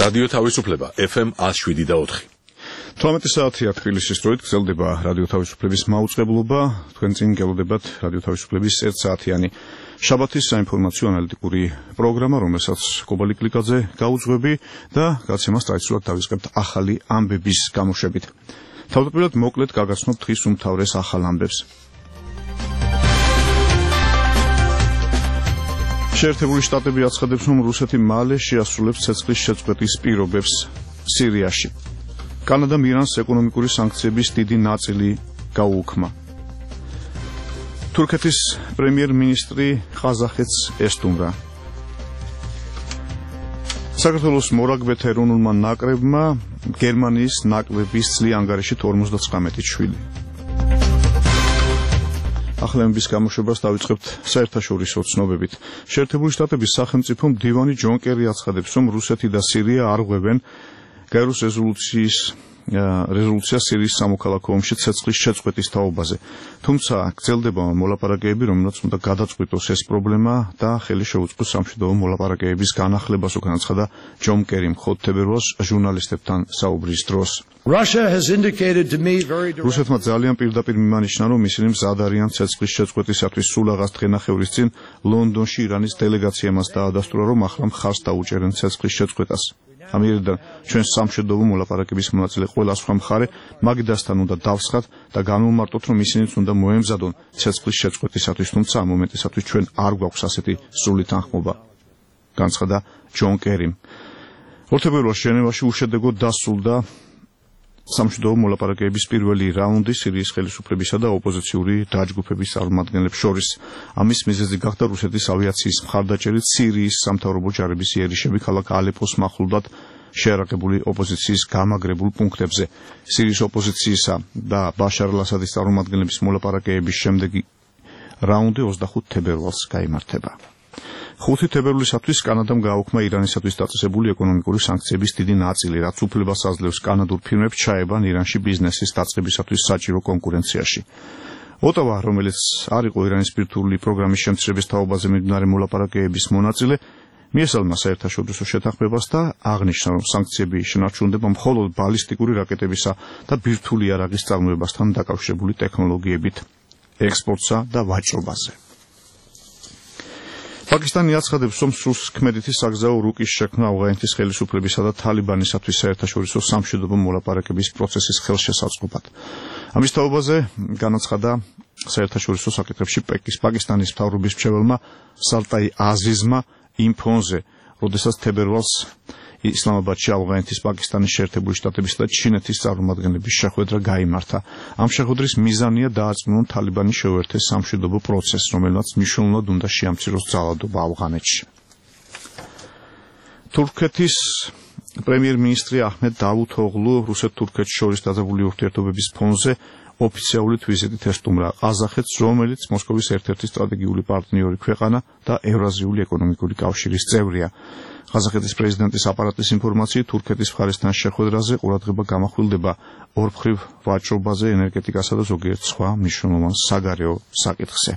რადიო თავისუფლება FM 107.4. 12 საათია თბილისის დროით გრძელდება რადიო თავისუფლების მაუწყებლობა. თქვენ წინ გელოდებათ რადიო თავისუფლების 1 საათიანი შაბათის საინფორმაციო ანალიტიკური პროგრამა, რომელსაც კობალი კლიკაძე გაუძღვები და გაცემას ტრადიციულად დავიწყებთ ახალი ამბების გამოშვებით. თავდაპირველად მოკლედ გაგაცნობთ დღის უმთავრეს ახალ ამბებს. შეერთებული შტატები აცხადებს, რომ რუსეთი მალე შეასრულებს ცეცხლის შეწყვეტის პირობებს სირიაში. კანადამ ირანს ეკონომიკური სანქციების დიდი ნაწილი გაუუქმა. თურქეთის პრემიერ-მინისტრი ყაზახეთს ესტუმრა. საქართველოს მორაგბეთა ეროვნულმა ნაკრებმა გერმანიის ნაკრების წლიან ანგარიშით 59 შვილი. ახალების გამოშვებას დავიწყებთ საერთაშორისო ცნობებით. შეერთებული შტატების სახელმწიფო მდივანი ჯონ კერი აცხადებს, რომ რუსეთი და სირია არ ღვევენ გაეროს რეზოლუცია სირიის სამოქალაქო ომში ცეცხლის შეწყვეტის თაობაზე. თუმცა გრძელდება მოლაპარაკებები, რომელსაც უნდა გადაწყვიტოს ეს პრობლემა და ხელი შეუწყოს სამშვიდობო მოლაპარაკებების განახლებას, განაცხადა ჯონ კერი მხოლოდ თებერვალს ჟურნალისტებთან საუბრის დროს. რუსეთმა ძალიან პირდაპირ მიმანიშნა, რომ ისინი მზად არიან ცეცხლის შეწყვეტისათვის. სულ აღას დღენახევრის წინ ლონდონში ირანის დელეგაციამ დაადასტურა, რომ ახლა მხარს დაუჭერენ ცეცხლის შეწყვეტას. ამიერიდან ჩვენ სამშვიდობო მოლაპარაკების მონაწილე ყველა სხვა მხარე მაგიდასთან უნდა დავსხათ და განვმარტოთ, რომ ისინიც უნდა მოემზადონ ცეცხლის შეწყვეტისათვის, თუმცა ამ მომენტისათვის ჩვენ არ გვაქვს ასეთი სრული თანხმობა, განცხადა ჯონ კერიმ. ორთებერვალს ჟენევაში უშედეგოდ დასრულდა სამშვიდობო მოლაპარაკებების პირველი რაუნდი სირიის ხელისუფლებისა და ოპოზიციური დაჯგუფების წარმომადგენლებს შორის. ამის მიზეზი გახდა რუსეთის ავიაციის მხარდაჭერით სირიის სამთავრობო ჯარების იერიშები ქალაქ ალეპოს მახლობლად შეარაღებული ოპოზიციის გამაგრებულ პუნქტებზე. სირიის ოპოზიციისა და ბაშარ ალ-ასადის წარმომადგენლების მოლაპარაკებების შემდეგი რაუნდი 25 თებერვალს გაიმართება. 5 თებერვლისათვის კანადამ გააუქმა ირანისათვის დაწესებული ეკონომიკური სანქციების დიდი ნაწილი, რაც უფლებას აძლევს კანადურ ფირმებს ჩაებან ირანში ბიზნესის დაწყებისათვის საჭირო კონკურენციაში. ოტავა, რომელიც არ იყო ირანის ბირთვული პროგრამის შემცირების თაობაზე მიმდინარე მოლაპარაკებების მონაწილე, მიესალმა საერთაშორისო შეთანხმებას და აღნიშნა, რომ სანქციები შენარჩუნდება მხოლოდ ბალისტიკური რაკეტებისა და ბირთვული იარაღის წარმოებასთან დაკავშირებული ტექნოლოგიებით, ექსპორტსა და ვაჭრობაზე. პაკისტანი აცხადებს, რომ სრულ ქმედითი საგზაო რუკის შექმნა ავღანეთის ხელისუფლებისა და თალიბანისათვის საერთაშორისო სამშვიდობო მოლაპარაკების პროცესის ხელშესაწყობად. ამის თაობაზე განაცხადა საერთაშორისო საკითხებში პაკისტანის მთავრობის მრჩეველმა სალტაი აზიზმა იმ ფონზე, როდესაც თებერვალს ისლამაბადში ავღანეთის, პაკისტანის, შეერთებული შტატების და ჩინეთის წარმომადგენლების შეხვედრა გაიმართა. ამ შეხვედრის მიზანია დააწმუნონ თალიბანი შეუერთეს სამშვიდობო პროცესს, რომელმაც მნიშვნელოვნად უნდა შეამციროს ძალადობა ავღანეთში. თურქეთის პრემიერ-მინისტრი აჰმედ დავუთოღლუ რუსეთ-თურქეთს შორის დაძაბული ურთიერთობების ფონზე ოფიციალურად ვიზიტით ესტუმრა ყაზახეთს, რომელიც მოსკოვის ერთ-ერთი სტრატეგიული პარტნიორი ქვეყანა და ევრაზიული ეკონომიკური კავშირის წევრია. ყაზახეთის პრეზიდენტის აპარატის ინფორმაციით, თურქეთის მხარესთან შეხვედრაზე ყურადღება გამახვილდება ორმხრივ ვაჭრობაზე, ენერგეტიკასა და ზოგიერთ სხვა მნიშვნელოვან საგარეო საკითხზე.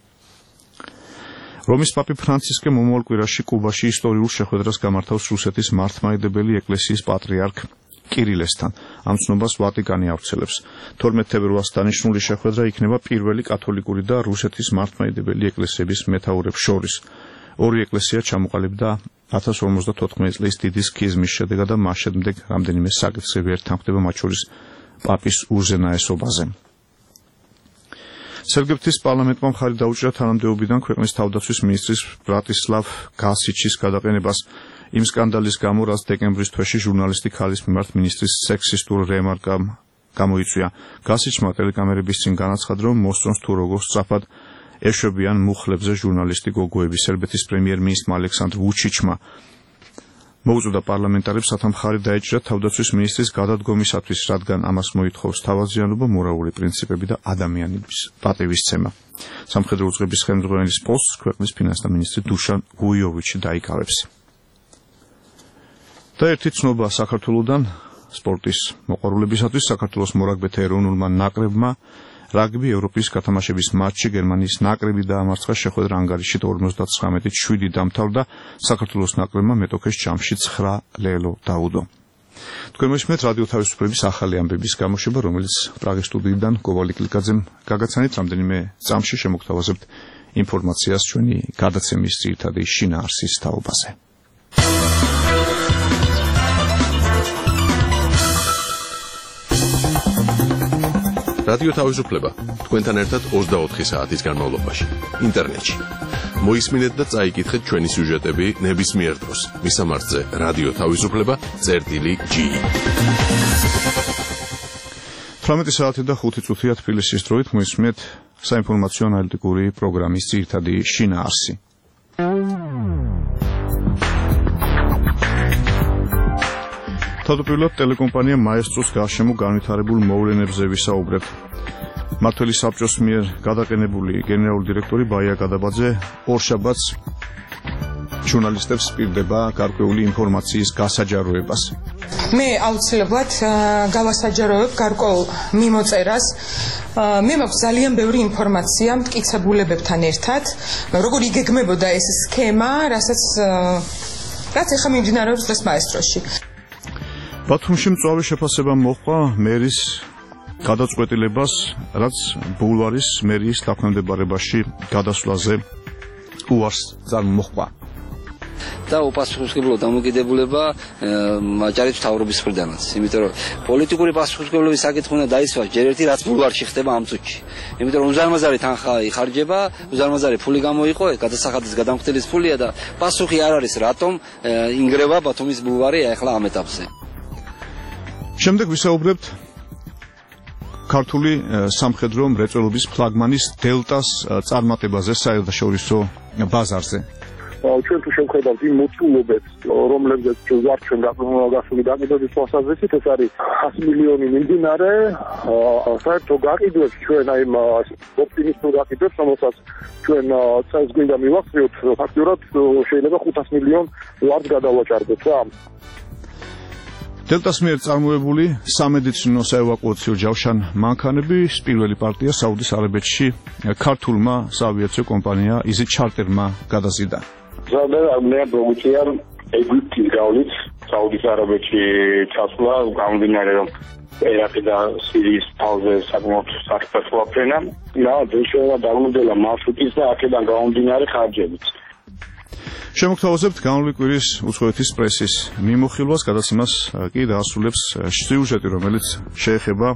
რომის პაპი ფრანცისკე მომავალ კვირაში კუბაში ისტორიულ შეხვედრას გამართავს რუსეთის მართლმადიდებელი ეკლესიის პატრიარქ კირილესთან. ამ ცნობას ვატიკანი ავრცელებს. 12 თებერვალს დანიშნული შეხვედრა იქნება პირველი კათოლიკური და რუსეთის მართლმადიდებელი ეკლესიების მეთაურებს შორის. ორი ეკლესია ჩამოყალიბდა 1054 წლის დიდი სქიზმის შედეგად და მას შემდეგ რამდენიმე საკითხზე ვერ თანხმდება, მათ შორის პაპის უზენაესობაზე. სერგეფთის პარლამენტმა მხარი დაუჭირა თანამდებობიდან ქვეყნის თავდაცვის მინისტრის ბრატისლავ გასიჩის გადაყენებას იმ სკანდალის გამო, რაც დეკემბრის თვეში ჟურნალისტი ქალის მიმართ მინისტრის სექსისტურ რემარკამ გამოიწვია. გასიჩმა ტელეკამერების წინ განაცხადა, რომ მოსწონს თუ როგორ სწრაფად ეშვებიან მუხლებზე ჟურნალისტი გოგოები. სერბეთის პრემიერ-მინისტრმა ალექსანდრ ვუჩიჩმა მოუწოდა პარლამენტარებს, რათა მხარი დაეჭირათ თავდაცვის მინისტრის გადადგომისათვის, რადგან ამას მოითხოვს თავაზიანობა, მორალური პრინციპები და ადამიანების პატივისცემა. სამხედრო უწყების ხელმძღვანელის პოსტს ქვეყნის ფინანსთა მინისტრი დუშან გუიოვიჩი დაიკავებს. და ერთი ცნობა საქართველოდან სპორტის მოყვარულებისათვის. საქართველოს მორაგბეთა ეროვნულმა ნაკრებმა რაგბი ევროპის გათამაშების მატჩი გერმანიის ნაკრები დაამარცხა შეხვედრა ანგარიში 59-7 დამთავრდა საქართველოს ნაკრებმა მეტოქეს ჯამში 9 ლელო დაუდო. თქვენ მოისმენთ რადიო თავისუფლების ახალი ამბების გამოშვება, რომელიც პრაღის სტუდიიდან გოვალ იკლიკაძემ გაგაცანით. რამდენიმე წამში შემოგთავაზებთ ინფორმაციას ჩვენი გადაცემის ძირითადი შინაარსის თაობაზე. რადიო თავისუფლება თქვენთან ერთად 24 საათის განმავლობაში ინტერნეტში. მოისმინეთ და წაიკითხეთ ჩვენი სიუჟეტები ნებისმიერ დროს. მისამართზე რადიო თავისუფლება.ge 18 საათი და 5 წუთია თბილისის დროით მოისმინეთ საინფორმაციო ანალიტიკური პროგრამის ძირითადი შინაარსი. თავდაპირველად ტელეკომპანია მაესტროს გარშემო განვითარებულ მოვლენებზე ვისაუბრებთ. მმართველი საბჭოს მიერ გადაყენებული გენერალური დირექტორი ბაია გადაბაძე ორშაბათს ჟურნალისტებს პირდება გარკვეული ინფორმაციის გასაჯაროებას. მე აუცილებლად გავასაჯაროებ გარკვეულ მიმოწერას. მე მაქვს ძალიან ბევრი ინფორმაცია მტკიცებულებებთან ერთად, როგორ იგეგმებოდა ეს სქემა, რაც ახლა მიმდინარეობს დღეს მაესტროში. ბათუმში მწვავე შეფასება მოჰყვა მერის გადაწყვეტილებას, რაც ბულვარის მერიის დაქვემდებარებაში გადასვლაზე უარს წარმოჰყვა. და უპასუხისმგებლო დამოკიდებულება ჯარით მთავრობის მხრიდანაც. იმიტომ რომ პოლიტიკური პასუხისმგებლობის საკითხი უნდა დაისვას ჯერ ერთი რაც ბულვარში ხდება ამ წუთში. იმიტომ რომ უზარმაზარი თანხა იხარჯება, უზარმაზარი ფული გამოიყო, გადასახადის გადამხდილის ფულია და პასუხი არ არის რატომ ინგრევა ბათუმის ბულვარი ახლა ამ ეტაპზე. შემდეგ ვისაუბრებთ ქართული სამხედრო მრეწველობის ფლაგმანის დელტას წარმატებაზე საერთაშორისო ბაზარზე. ჩვენ თუ შევხედავთ იმ მოცულობებს, რომლებზეც ვართ ჩვენ გასული დაყიდვების თვალსაზრისით, ეს არის 100 მილიონი მიმდინარე, საერთო გაყიდვებს ჩვენ აი იმ ოპტიმისტურ გაყიდვებს, რომელსაც ჩვენ წელს გვინდა მივახციოთ, ფაქტიურად შეიძლება 500 მილიონ ვარდ გადავაჭარბოთ რა. დელტას მიერ წარმოებული სამედიცინო საევაკუაციო ჯავშან მანქანები პირველი პარტია საუდის არაბეთში ქართულმა საავიაციო კომპანია Easy Charter-მა გადაზიდა. მე პროგუცია ეგვიპტის გავლით საუდის არაბეთში ჩასვლა გამომდინარე რომ ერაყი და სირიის თავზე საკმაოდ საფრთხეა ფრენა და შეიძლება დაგვიმოდელა მარშრუტის და აქედან გამომდინარე ხარჯებით. შემოგთავაზებთ განვლილი კვირის უცხოეთის პრესის მიმოხილვას, გადაცემას კი დაასრულებს სიუჟეტი, რომელიც შეეხება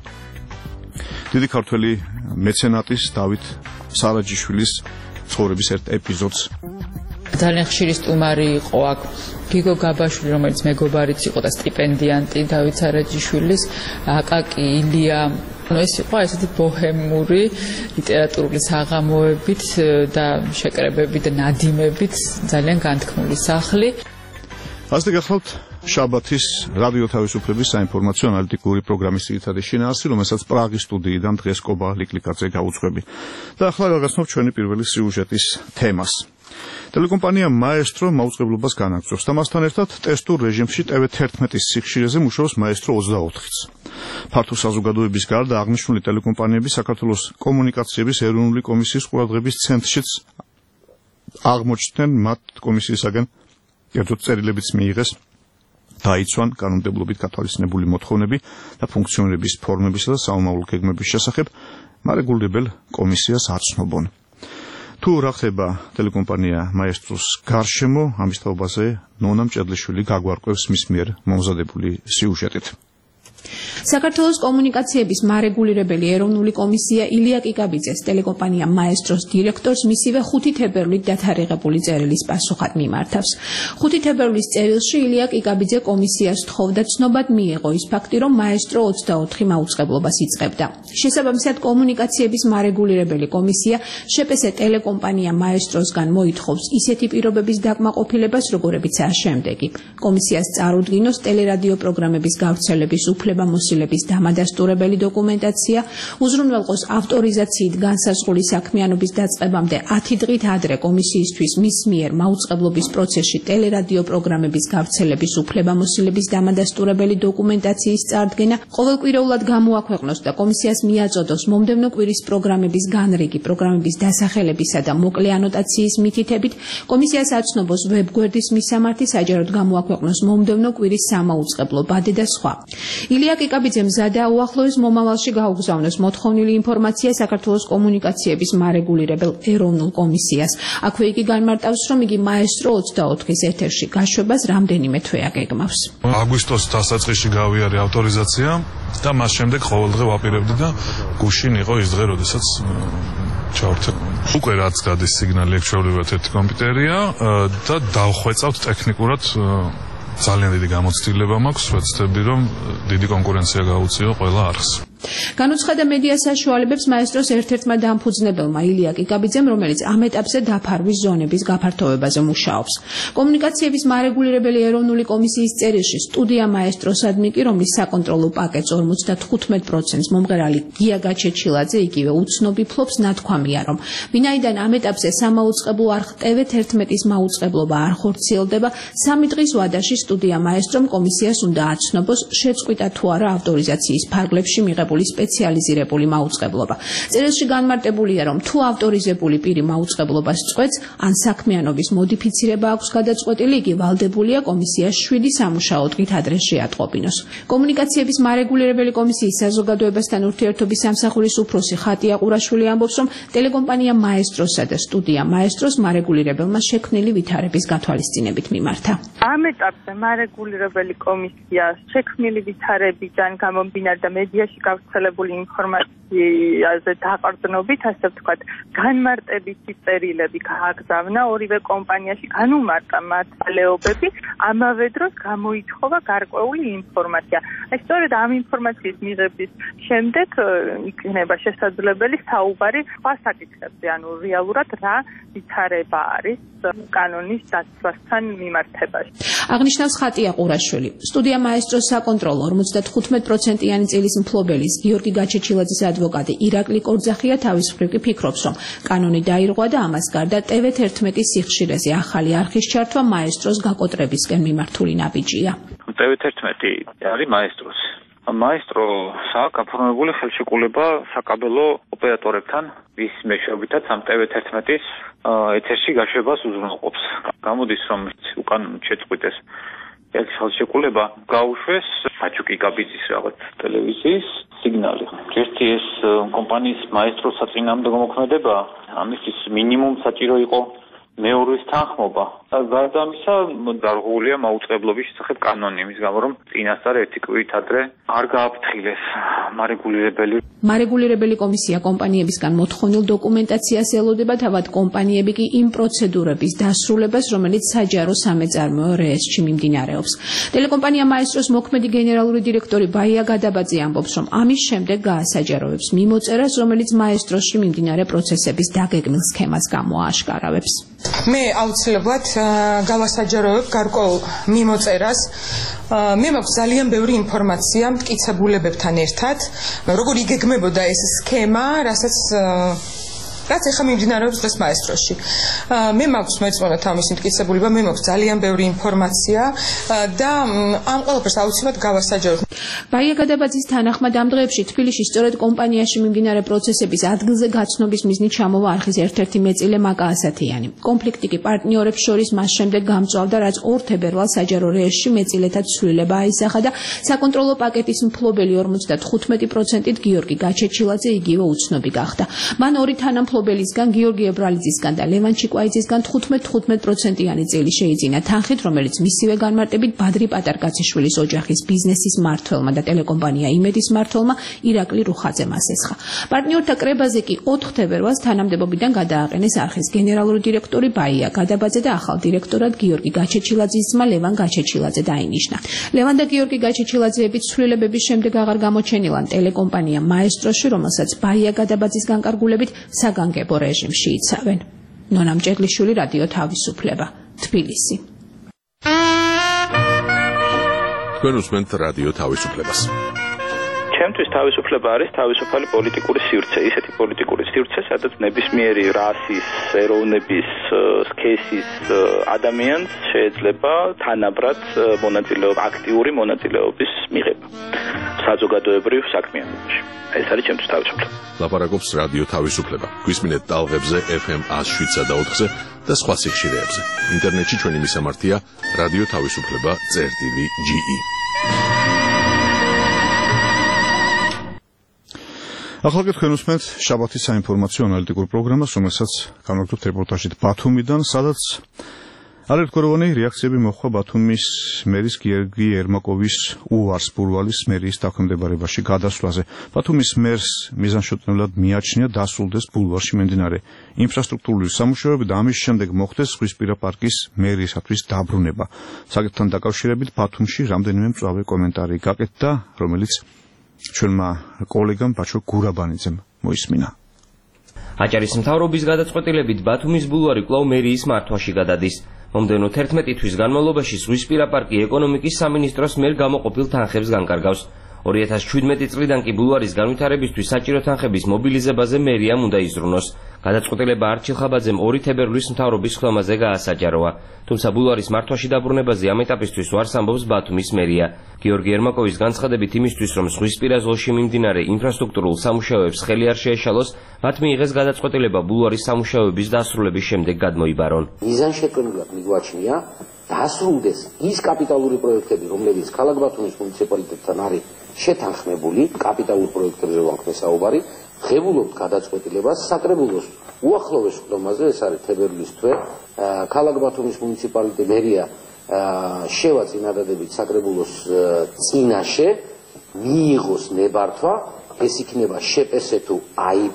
დიდი ქართველი მეცენატის დავით სარაჯიშვილის ცხოვრების ერთ ეპიზოდს. ძალიან ხშირი სტუმარი იყო აქ გიგო გაბაშვილი, რომელიც მეგობარიც იყო და სტიპენდიანტი დავით სარაჯიშვილის, აკაკი ილია. ეს იყო ესეთი ბოჰემური ლიტერატურული საღამოებით და შეკრებებით და ნადიმებით ძალიან განთქმული სახლი. ასე გახლავთ შაბათის რადიო თავისუფლების საინფორმაციო ანალიტიკური პროგრამის ძირითადი შინაარსი, რომელსაც პრაღის სტუდიიდან დღეს გოვალ იკლიკაძე გაუძღვები. და ახლა გაგაცნობთ ჩვენი პირველი სიუჟეტის თემას. ტელეკომპანია მაესტრო მაუწყებლობას განაგრძობს და მასთან ერთად ტესტურ რეჟიმში TV11-ის სიხშირეზე მუშაობს მაესტრო 24-იც. ფართო საზოგადოების გარდა აღნიშნული ტელეკომპანიები საქართველოს კომუნიკაციების ეროვნული კომისიის ყურადღების ცენტრშიც აღმოჩნდნენ, მათ კომისიისაგან კერძოდ წერილებიც მიიღეს დაიცვან კანონმდებლობით გათვალისწინებული მოთხოვნები და ფუნქციონირების ფორმებისა და საომავლო გეგმების შესახებ, მარეგულირებელ კომისიას არ ცნობონ. თუ რა ხდება ტელეკომპანია მაესტროს გარშემო, ამის თაობაზე ნონა მჭედლიშვილი გაგვარკვევს მის მიერ მომზადებული სიუჟეტით. საქართველოს კომუნიკაციების მარეგულირებელი ეროვნული კომისია ილია კიკაბიძეს ტელეკომპანია მაესტროს დირექტორს მისივე 5 თებერვლით დათარიღებული წერილის პასუხად მიმართავს. 5 თებერვლის წერილში ილია კიკაბიძე კომისიას თხოვდა ცნობად მიეღო ის ფაქტი, რომ მაესტრო 24 მაუწყებლობას იწყებდა. შესაბამისად, კომუნიკაციების მარეგულირებელი კომისია შპს ტელეკომპანია მაესტროსგან მოითხოვს ისეთი პირობების დაკმაყოფილებას, როგორებიცაა შემდეგი: კომისიას წარუდგინოს ტელერადიო პროგრამების გავრცელების უფლება გამოცდილების დამადასტურებელი დოკუმენტაცია, უზრუნველყოს ავტორიზაციით განსაზღვრული საქმიანობის დაწყებამდე 10 დღით ადრე კომისიისთვის მის მიერ მაუწყებლობის პროცესში ტელერადიო პროგრამების გავრცელების უფლებამოსილების დამადასტურებელი დოკუმენტაციის წარდგენა, ყოველკვირეულად გამოაქვეყნოს და კომისიას მიაწოდოს მომდევნო კვირის პროგრამების განრიგი, პროგრამების დასახელებისა და მოკლე ანოტაციის მითითებით, კომისიას აცნობს ვებგვერდის მისამართი, საჯაროდ გამოაქვეყნოს მომდევნო კვირის სამაუწყებლო ბადე და სხვა. ილია კიკაბიძემ მზადა უახლოეს მომავალში გაუგზავნოს მოთხოვნილი ინფორმაცია საქართველოს კომუნიკაციების მარეგულირებელ ეროვნულ კომისიას. აქვე იგი განმარტავს, რომ იგი მაესტრო 24-ის ეთერში გაშვებას რამდენიმე თვე აგეგმავს. აგვისტოს დასაწყისში გავიარე ავტორიზაცია და მას შემდეგ ყოველდღე ვაპირებდი და გუშინ იყო ის დღე, როდესაც ჩავერთე. უკვე რაც გადის სიგნალი აქ ჩვეულებრივად ერთი კომპიუტერია და დავხვეწავთ ტექნიკურად ძალიან დიდი გამოცდილება მაქვს, ვეცდები რომ დიდი კონკურენცია გაუწიო ყველა არხს. განუცხადა მედია საშუალებებს მაესტროს ერთ-ერთმა დამფუძნებელმა ილია კიკაბიძემ, რომელიც ამ ეტაპზე დაფარვის ზონების გაფართოვებაზე მუშაობს. კომუნიკაციების მარეგულირებელი ეროვნული კომისიის წერილში სტუდია მაესტროსადმი კი, რომლის საკონტროლო პაკეტს 55%-ს მომღერალი გია გაჩეჩილაძე იგივე უცნობი ფლობს, ნათქვამია, რომ ვინაიდან ამ ეტაპზე სამაუწყებლო არხ TV11-ის მაუწყებლობა არ ხორციელდება, 3 დღის ვადაში სტუდია მაესტრომ კომისიას უნდა აცნობს შეწყვიტა თუ არა ავტორიზაციის ფარგლებში მიღებული სპეციალიზირებული მაუწყებლობა. წერილში განმარტებულია, რომ თუ ავტორიზებული პირი მაუწყებლობას წყვეტს, ან საქმიანობის მოდიფიცირება აქვს გადაწყვეტილი, იგი ვალდებულია კომისიას 7 სამუშაო დღით ადრე შეატყობინოს. კომუნიკაციების მარეგულირებელი კომისიის საზოგადოებასთან ურთიერთობის სამსახურის უფროსი ხატია ყურაშვილი ამბობს, რომ ტელეკომპანია მაესტროსა და სტუდია მაესტროს მარეგულირებელმა შექმნილი ვითარების გათვალისწინებით მიმართა. ამ ეტაპზე მარეგულირებელი კომისია შექმნილი ვითარებიდან გამომდინარე და მედიაში გავრცელებული ინფორმაციაზე დაყრდნობით, ასე ვთქვათ, განმარტებითი წერილები გააგზავნა ორივე კომპანიაში, განუმარტა მათ ძალეობები, ამავე დროს გამოითხოვა გარკვეული ინფორმაცია. სწორედ ამ ინფორმაციის მიღების შემდეგ იქნება შესაძლებელი საუბარი სხვა საკითხებზე, ანუ რეალურად რა ვითარება არის კანონის დაცვასთან მიმართებაში. აღნიშნავს ხატია ყურაშვილი. სტუდია მაესტროს საკონტროლო 55%-იანი წილის მფლობელის გიორგი გაჩეჩილაძის ადვოკატი ირაკლი კორძახია თავის მხრივ კი ფიქრობს, რომ კანონი დაირღვა და ამას გარდა TV11-ის სიხშირეზე ახალი არხის ჩართვა მაესტროს გაკოტრებისკენ მიმართული ნაბიჯია. TV11 არის მაესტროს. მაესტრო აქვს გაფორმებული ხელშეკრულება საკაბელო ოპერატორებთან, ვის მეშვეობითაც ამ TV11-ის ეთერში გაშვებას უზრუნველყოფს. გამოდის, რომ უკან შეწყვიტეს ეს ხელშეკრულება, გაუშვეს აჩუკი კაბიძის რაღაც ტელევიზიის სიგნალი. ერთი ეს კომპანიის მაესტროს საწინააღმდეგო მოქმედება, ამისთვის მინიმუმ საჭირო იყო მეორის თანხმობა. გარდა ამისა, დარღვეულია მაუწყებლობის შესახებ კანონი, იმის გამო რომ წინასწარ ერთი კვირით ადრე არ გააფრთხილეს მარეგულირებელი კომისია კომპანიებისგან მოთხოვნილ დოკუმენტაციას ელოდება, თავად კომპანიები კი იმ პროცედურების დასრულებას, რომელიც საჯარო სამეწარმოო რეესტრში მიმდინარეობს. ტელეკომპანია მაესტროს მოქმედი გენერალური დირექტორი ბაია გადაბაძე ამბობს, რომ ამის შემდეგ გაასაჯაროებს მიმოწერას, რომელიც მაესტროში მიმდინარე პროცესების დაგეგმილ სქემას გამოააშკარავებს. მე აუცილებლად გავასაჯაროებ გარკვეულ მიმოწერას. მე მაქვს ძალიან ბევრი ინფორმაცია მტკიცებულებებთან ერთად, როგორ იგეგმებოდა ეს სქემა, რაც ეხლა მიმდინარეობს დღეს მაესტროში. მე მაქვს მეწმონა თავის მტკიცებულება, მე მაქვს ძალიან ბევრი ინფორმაცია და ამ ყველაფერს აუცილებლად გავასაჯაროებ. ბაია გადაბაძის თანახმად ამ დღეებში თბილისში სწორედ კომპანიაში მიმდინარე პროცესების ადგილზე გაცნობის მიზნით ჩამოვა არხის ერთ-ერთი მეწილე მაკა ასათიანი. კონფლიქტი კი პარტნიორებს შორის მას შემდეგ გამწვავდა, რაც 2 თებერვალს საჯარო რეესტრში მეწილეთა ცვლილება აისახა და საკონტროლო პაკეტის მფლობელი 55%-ით გიორგი გაჩეჩილაძე იგივე უცნობი გახდა. მან ორი თანამფლობელისგან, გიორგი ებრალიძისგან და ლევან ჩიკვაიძისგან 15%-იანი წილი შეიძინა თანხით, რომელიც მისივე განმარტებით ბადრი პატარკაციშვილის ოჯახის ბიზნესის მმართველმა და ტელეკომპანია იმედის მმართველმა ირაკლი რუხაძემ ასესხა. პარტნიორთა კრებაზე კი 4 თებერვალს თანამდებობიდან გადააყენეს არხის გენერალური დირექტორი ბაია გადაბაძე და ახალ დირექტორად გიორგი გაჩეჩილაძის ძმა ლევან გაჩეჩილაძე დაინიშნა. ლევან და გიორგი გაჩეჩილაძეები ცვლილებების შემდეგ აღარ გამოჩენილან ტელეკომპანია მაესტროში, რომელსაც ბაია გადაბაძის განკარგულებით საგანგებო რეჟიმში იცავენ. ნონა მჭედლიშვილი, რადიო თავისუფლება, თბილისი. თქვენ უსმენთ რადიო თავისუფლებას. ჩემთვის თავისუფლება არის თავისუფალი პოლიტიკური სივრცე, ისეთი პოლიტიკური სივრცე, სადაც ნებისმიერი რასის, ეროვნების, სქესის ადამიანს შეიძლება თანაბრად აქტიური მონაწილეობის მიღება საზოგადოებრივ საქმიანობაში. ეს არის ჩემთვის თავისუფლება. ლაპარაკობს რადიო თავისუფლება. გვისმინეთ ტალღებზე FM 107 და 4-ზე და სხვა სიხშირეებზე. ინტერნეტში ჩვენი მისამართია რადიო თავისუფლება.ge. ახლა კი თქვენ უსმენთ შაბათის საინფორმაციო ანალიტიკურ პროგრამას, რომელსაც განვაგრძობთ რეპორტაჟით ბათუმიდან, სადაც არაერთგვაროვანი რეაქციები მოხდა ბათუმის მერის გიორგი ერმაკოვის უვარს ბულვარის მერიის დაქვემდებარებაში გადასვლაზე. ბათუმის მერს მიზანშეწონილად მიაჩნია დასრულდეს ბულვარში მიმდინარე ინფრასტრუქტურული სამუშაოები და ამის შემდეგ მოხდეს ზღვისპირა პარკის მერიისათვის დაბრუნება. საკითხთან დაკავშირებით ბათუმში რამდენიმე მწვავე კომენტარი გაკეთდა, რომელიც ჩვენმა კოლეგამ ბაჩო გურაბანიძემ მოისმინა. აჭარის მთავრობის გადაწყვეტილებით ბათუმის ბულვარი კვლავ მერიის მართვაში გადადის. მომდევნო 11 თვის განმავლობაში ზღვისპირა პარკი ეკონომიკის სამინისტროს მიერ გამოყოფილ თანხებს განკარგავს. 2017 წლიდან კი ბულვარის განვითარებისთვის საჭირო თანხების მობილიზებაზე მერიამ უნდა იზრუნოს. გადაწყვეტილება არჩილ ხაბაძემ 2 თებერვლის მთავრობის ხმაზე გაასაჯაროა. თუმცა ბულვარის მართვაში დაბრუნებაზე ამ ეტაპისთვის უარს ამბობს ბათუმის მერია. გიორგი ერმაკოვის განცხადებით იმისთვის, რომ ზღვისპირა ზოლში მიმდინარე ინფრასტრუქტურულ სამუშაოებს ხელი არ შეეშალოს, მათ მიიღეს გადაწყვეტილება ბულვარის სამუშაოების დასრულების შემდეგ გადმოიბარონ. მიზანშეწონილად მიგვაჩნია დასრულდეს ის კაპიტალური პროექტები, რომლებიც ქალაქ ბათუმის მუნიციპალიტეტთან არის შეთანხმებული, კაპიტალურ პროექტებზე ვანქმე საუბარი, ღებულობთ გადაწყვეტილებას საკრებულოს უახლოეს ხდომაზე, ეს არის თებერვლის თვე, ქალაქ ბათუმის მუნიციპალიტეტი მერია შევა წინადადებით საკრებულოს წინაშე მიიღოს ნებართვა, ეს იქნება შპს თუ IP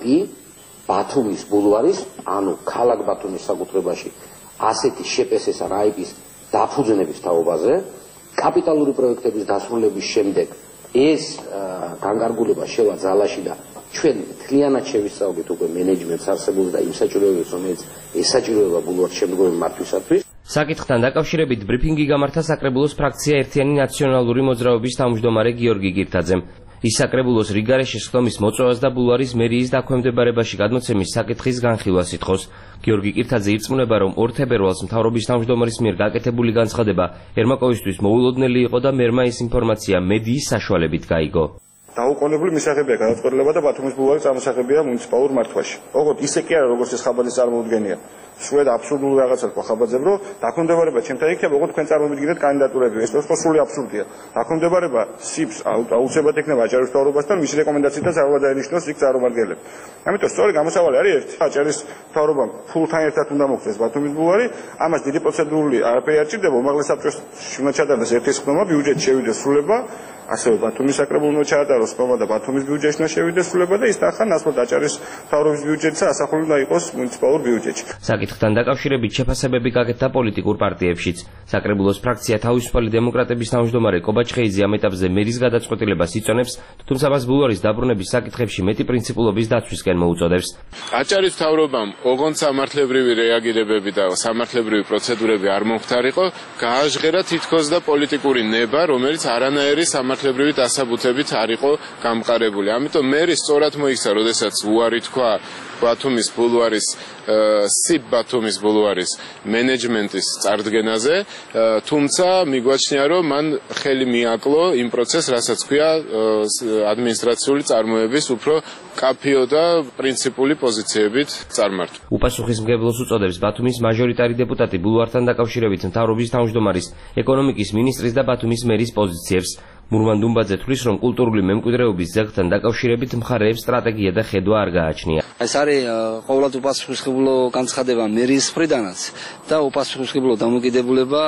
ბათუმის ბულვარის, ანუ ქალაქ ბათუმის საკუთრებაში ასეთი შპს ან IP-ის დაფუძნების თაობაზე, კაპიტალური პროექტების დასრულების შემდეგ ეს განკარგულება შევა ძალაში და ჩვენ მთლიანად შევისწავლეთ უკვე მენეჯმენტს არსებობს და იმ საჭიროებებს, რომელიც ესაჭიროება ბულვარის შემდგომი მართვისათვის. საკითხთან დაკავშირებით ბრიფინგი გამართა საკრებულოს ფრაქცია ერთიანი ნაციონალური მოძრაობის თავმჯდომარე გიორგი კირთაძემ. ის საკრებულოს რიგარეშე სხდომის მოწვევას და ბულვარის მერიის დაქვემდებარებაში გადმოცემის საკითხის განხილვას ითხოვს. გიორგი კირთაძე ირწმუნება, რომ 2 თებერვალს მთავრობის თავმჯდომარის მიერ გაკეთებული განცხადება ერმაკოვისთვის მოულოდნელი იყო და მერმა ეს ინფორმაცია მედიის საშუალებით გაიგო. დაუყოვნებლივ მისაღებია გადაწყვეტილება და ბათუმის ბულვარი წარმოსახებია მუნიციპალურ მართვაში. ოღონდ ისე კი არა, როგორც ეს ხაბაძე წარმოუდგენია. სულ აბსურდული რაღაცა თქვა ხაბაძემ, რომ დაქვემდებარება ჩემთან იქნება, ოღონდ თქვენ წარმოვიდგინეთ კანდიდატურები. ეს სრული აბსურდია. დაქვემდებარება სიფს აუცილებლად ექნება აჭარის მთავრობასთან, მისი რეკომენდაციით აღება დაენიშნოს იქ წარმომადგენლებს. ამიტომ სწორი გამოსავალი არის ერთი. აჭარის მთავრობამ ფულთან ერთად უნდა მოხდეს ბათუმის ბულვარი, ამას დიდი პროცედურული არაფერი არ ჭირდება, უმაღლეს საბჭოს უნდა ჩატარდეს ერთი ხდომა, ბიუჯეტი შევიდეს სრულება. ასევე ბათუმის საკრებულო ჩაატაროს ხდომა და ბათუმის ბიუჯეტში უნდა შევიდეს სრულება და ის თანხა ნაცვლად აჭარის მთავრობის ბიუჯეტსა ასახული უნდა იყოს მუნიციპალურ ბიუჯეტში. საკითხთან დაკავშირებით შეფასებები გაკეთდა პოლიტიკურ პარტიებშიც. საკრებულოს ფრაქცია თავისუფალი დემოკრატების თავმჯდომარე კობაჩხეიძე ამ ეტაპზე მერის გადაწყვეტილებას იწონებს, თუმცა მას ბულვარის დაბრუნების საკითხებში მეტი პრინციპულობის დაცვისკენ მოუწოდებს. აჭარის მთავრობამ ოღონდ სამართლებრივი რეაგირებები და სამართლებრივი პროცედურები არ მომხდარიყო, გააჟღერა თითქოს და პოლიტიკური ნება, რომელიც არანაირი სამართლებრივი დასაბუთებით არ იყო გამყარებული. ამიტომ მერი სწორად მოიქცა, როდესაც უარი თქვა ბათუმის ბულვარის სიბ ბათუმის ბულვარის მენეჯმენტის წარდგენაზე, თუმცა მიგვაჩნია, რომ მან ხელი მიაკლო იმ პროცესს, რასაც ქვია ადმინისტრაციული წარმოების უფრო კაფიო და პრინციპული პოზიციებით წარმართვა. უპასუხისმგებლოს უწოდებს ბათუმის მაჟორიტარი დეპუტატი ბულვართან დაკავშირებით მთავრობის თავმჯდომარის, ეკონომიკის მინისტრის და ბათუმის მერის პოზიციებს. მურმან დუმბაძე თვლის, რომ კულტურული მემკვიდრეობის ძეგლთან დაკავშირებით მხარეებს სტრატეგია და ხედვა არ გააჩნია. ეს არის ყოველად უპასუხისმგებლო განცხადება მერის მხრიდანაც და უპასუხისმგებლო დამოკიდებულება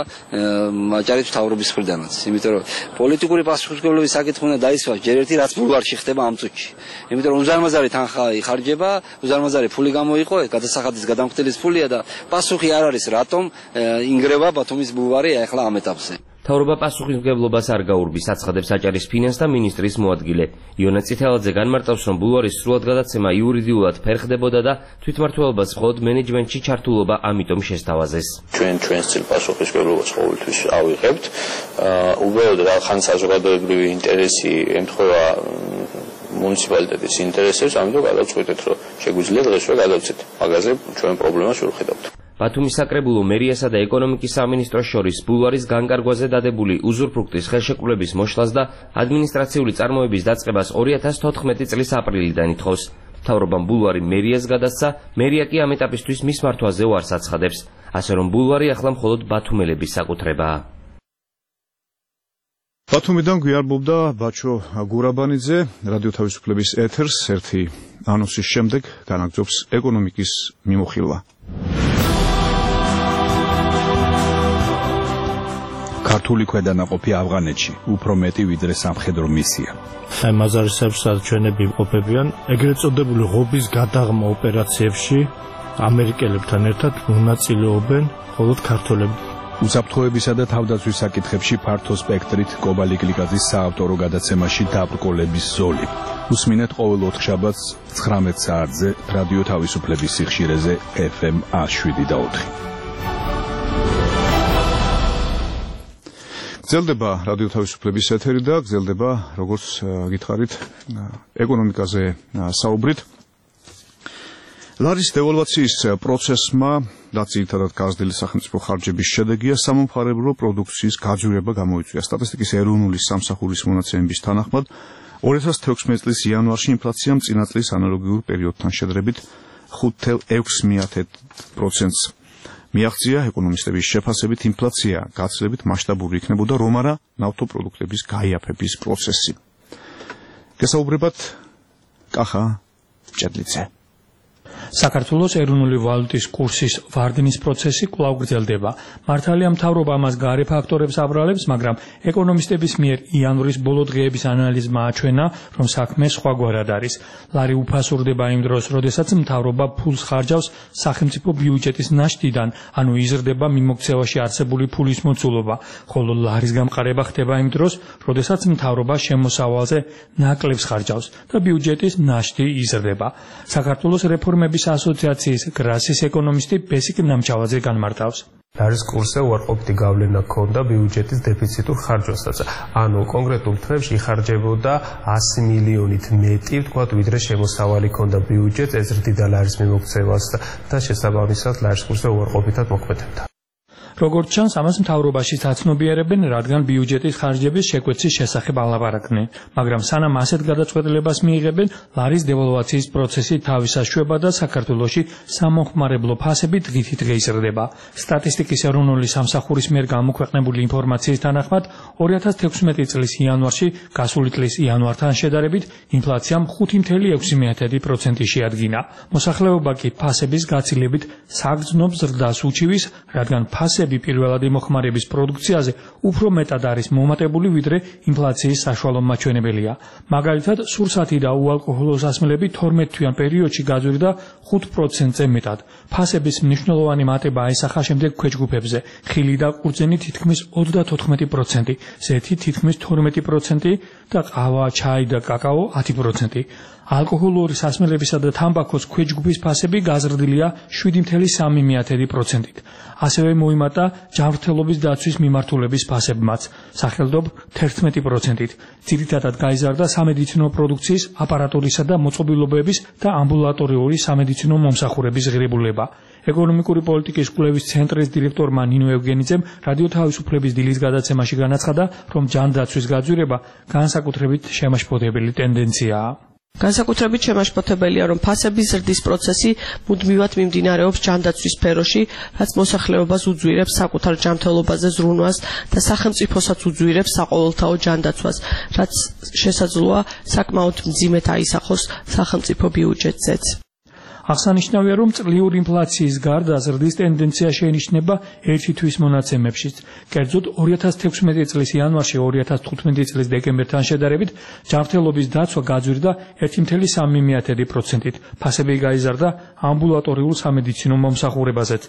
აჭარის მთავრობის მხრიდანაც. იმიტომ რომ პოლიტიკური პასუხისმგებლობის საკითხი უნდა დაისვას ჯერ ერთი, რაც ბულვარში ხდება ამ წუთში. იმიტომ რომ უზარმაზარი თანხა იხარჯება, უზარმაზარი ფული გამოიყო, გადასახადის გადამხდელის ფულია და პასუხი არ არის, რატომ ინგრევა ბათუმის ბულვარი ახლა ამ ეტაპზე. მთავრობა პასუხისმგებლობას არ გაურბის, აცხადებს აჭარის ფინანსთა მინისტრის მოადგილე. იონა წითელაძე განმარტავს, რომ ბულვარის სრულად გადაცემა იურიდიულად ფერხდებოდა და თვითმმართველობას მხოლოდ მენეჯმენტში ჩართულობა ამიტომ შესთავაზეს. ჩვენს წინ პასუხისმგებლობას ყოველთვის ავიღებთ. უბრალოდ ხან საზოგადოებრივი ინტერესი ემთხვევა მუნიციპალიტეტის ინტერესებს, ამიტომ გადავწყვიტეთ, რომ შეგვიძლია დღესვე გადავწეთ. მაგაზე ჩვენ პრობლემას ვერ ვხედავთ. ბათუმის საკრებულო მერიასა და ეკონომიკის სამინისტროს შორის ბულვარის განკარგვაზე დადებული უზურპრუქტის ხელშეკრულების მოშლას და ადმინისტრაციული წარმოების დაწყებას 2014 წლის აპრილიდან ითხოვს. მთავრობამ ბულვარი მერიას გადასცა, მერია კი ამ ეტაპისთვის მის მართვაზე უარს აცხადებს, ასე რომ ბულვარი ახლა მხოლოდ ბათუმელების საკუთრებაა. ბათუმიდან გვიარბობდა ბაჩო გურაბანიძე, რადიო თავისუფლების ეთერს ერთი ანონსის შემდეგ განაგრძობს ეკონომიკის მიმოხილვა. ქართული ქვედანაყოფი ავღანეთში უფრო მეტი ვიდრე სამხედრო მისია. აი მაზარისებს ჩვენები ყოფებიან ეგრეთ წოდებული ღობის გადაღმა ოპერაციებში ამერიკელებთან ერთად მონაწილეობენ მხოლოდ ქართველები. უსაფრთხოებისა და თავდაცვის საკითხებში ფართო სპექტრით კობალი გლიკაძის საავტორო გადაცემაში დაბრკოლების ზოლი. უსმინეთ ყოველ ოთხშაბათს 19 საათზე რადიო თავისუფლების სიხშირეზე FM 107.4. გრძელდება რადიო თავისუფლების ეთერი და გრძელდება, როგორც გითხარით, ეკონომიკაზე საუბრით. ლარის დევალვაციის პროცესმა და ძირითადად გაზრდილი სახელმწიფო ხარჯების შედეგია სამომხმარებლო პროდუქციის გაძვირება გამოიწვია. სტატისტიკის ეროვნული სამსახურის მონაცემების თანახმად 2016 წლის იანვარში ინფლაციამ წინა წლის ანალოგიურ პერიოდთან შედარებით 5.6%-ს მიაღწია. ეკონომისტების შეფასებით ინფლაცია გაცილებით მასშტაბური იქნებოდა, რომ არა ნავთობპროდუქტების გაიაფების პროცესი. გესაუბრებათ კახა ჭედლიძე. საქართველოს ეროვნული ვალუტის კურსის ვარდნის პროცესი კვლავ გრძელდება. მართალია მთავრობა ამას გარე ფაქტორებს აბრალებს, მაგრამ ეკონომისტების მიერ იანვრის ბოლო დღეების ანალიზმა აჩვენა, რომ საქმე სხვაგვარად არის. ლარი უფასურდება იმ დროს, როდესაც მთავრობა ფულს ხარჯავს სახელმწიფო ბიუჯეტის ნაშთიდან, ანუ იზრდება მიმოქცევაში არსებული ფულის მოცულობა, ხოლო ლარის გამყარება ხდება იმ დროს, როდესაც მთავრობა შემოსავალზე ნაკლებს ხარჯავს და ბიუჯეტის ნაშთი იზრდება. საქართველოს რეფორმების ასოციაციის გრასის ეკონომისტი ბესიკ ნამჩავაძე განმარტავს. ლარის კურსზე უარყოფითი გავლენა ჰქონდა ბიუჯეტის დეფიციტურ ხარჯვასაც. ანუ კონკრეტულ თვეებში იხარჯებოდა 100 მილიონით მეტი, ვთქვათ, ვიდრე შემოსავალი ჰქონდა ბიუჯეტს ეზრდიდა ლარის მიმოქცევას და შესაბამისად ლარის კურსზე უარყოფითად მოქმედებდა. როგორც ჩანს, ამას მთავრობაშიც აცნობიერებენ, რადგან ბიუჯეტის ხარჯების შეკვეცის შესახებ ალაპარაკდნენ, მაგრამ სანამ ასეთ გადაწყვეტილებას მიიღებენ, ლარის დევალვაციის პროცესი თავისას შვება და საქართველოში სამომხმარებლო ფასები დღითიდღე იზრდება. სტატისტიკის ეროვნული სამსახურის მიერ გამოქვეყნებული ინფორმაციის თანახმად, 2016 წლის იანვარში გასული წლის იანვართან შედარებით ინფლაციამ 5.6% შეადგინა. მოსახლეობა კი ფასების გაცილებით საგრძნობ ზრდას უჩივის, რადგან ფასები პირველადი მოხმარების პროდუქციაზე უფრო მეტად არის მომატებული, ვიდრე ინფლაციის საშუალო მაჩვენებელია. მაგალითად, სურსათი და უალკოჰოლო სასმელები 12 თვიან პერიოდში გაძვირდა 5%-ზე მეტად. ფასების მნიშვნელოვანი მატება აისახა შემდეგ ქვეჯგუფებზე: ხილი და ყურძენი თითქმის 34%, ზეთი თითქმის 12% და ყავა, ჩაი და კაკაო 10%. ალკოჰოლური სასმელებისა და თამბაქოს ქვეჯგუფის ფასები გაზრდილია 7.3%-ით. ასევე მოიმატა ჯანმრთელობის დაცვის მიმართულების ფასებმაც, სახელდობ 11%-ით. ძირითადად გაიზარდა სამედიცინო პროდუქციის, აპარატურისა და მოწყობილობების და ამბულატორიული სამედიცინო მომსახურების ღირებულება. ეკონომიკური პოლიტიკის კვლევის ცენტრის დირექტორმა ნინო ევგენიძემ რადიო თავისუფლების დილის გადაცემაში განაცხადა, რომ ჯანდაცვის გაძვირება განსაკუთრებით შემაშფოთებელი ტენდენციაა. განსაკუთრებით შემაშფოთებელია, რომ ფასების ზრდის პროცესი მუდმივად მიმდინარეობს ჯანდაცვის სფეროში, რაც მოსახლეობას უძვირებს საკუთარ ჯანმრთელობაზე ზრუნვას და სახელმწიფოსაც უძვირებს საყოველთაო ჯანდაცვას, რაც შესაძლოა საკმაოდ მძიმედ აისახოს სახელმწიფო ბიუჯეტზეც. აღსანიშნავია, რომ წლიური ინფლაციის გარდა ზრდის ტენდენცია შეინიშნება ერთი თვის მონაცემებშიც. კერძოდ 2016 წლის იანვარში 2015 წლის დეკემბერთან შედარებით ჯანმრთელობის დაცვა გაძვირდა 1.3%-ით. ფასები გაიზარდა ამბულატორიულ სამედიცინო მომსახურებაზეც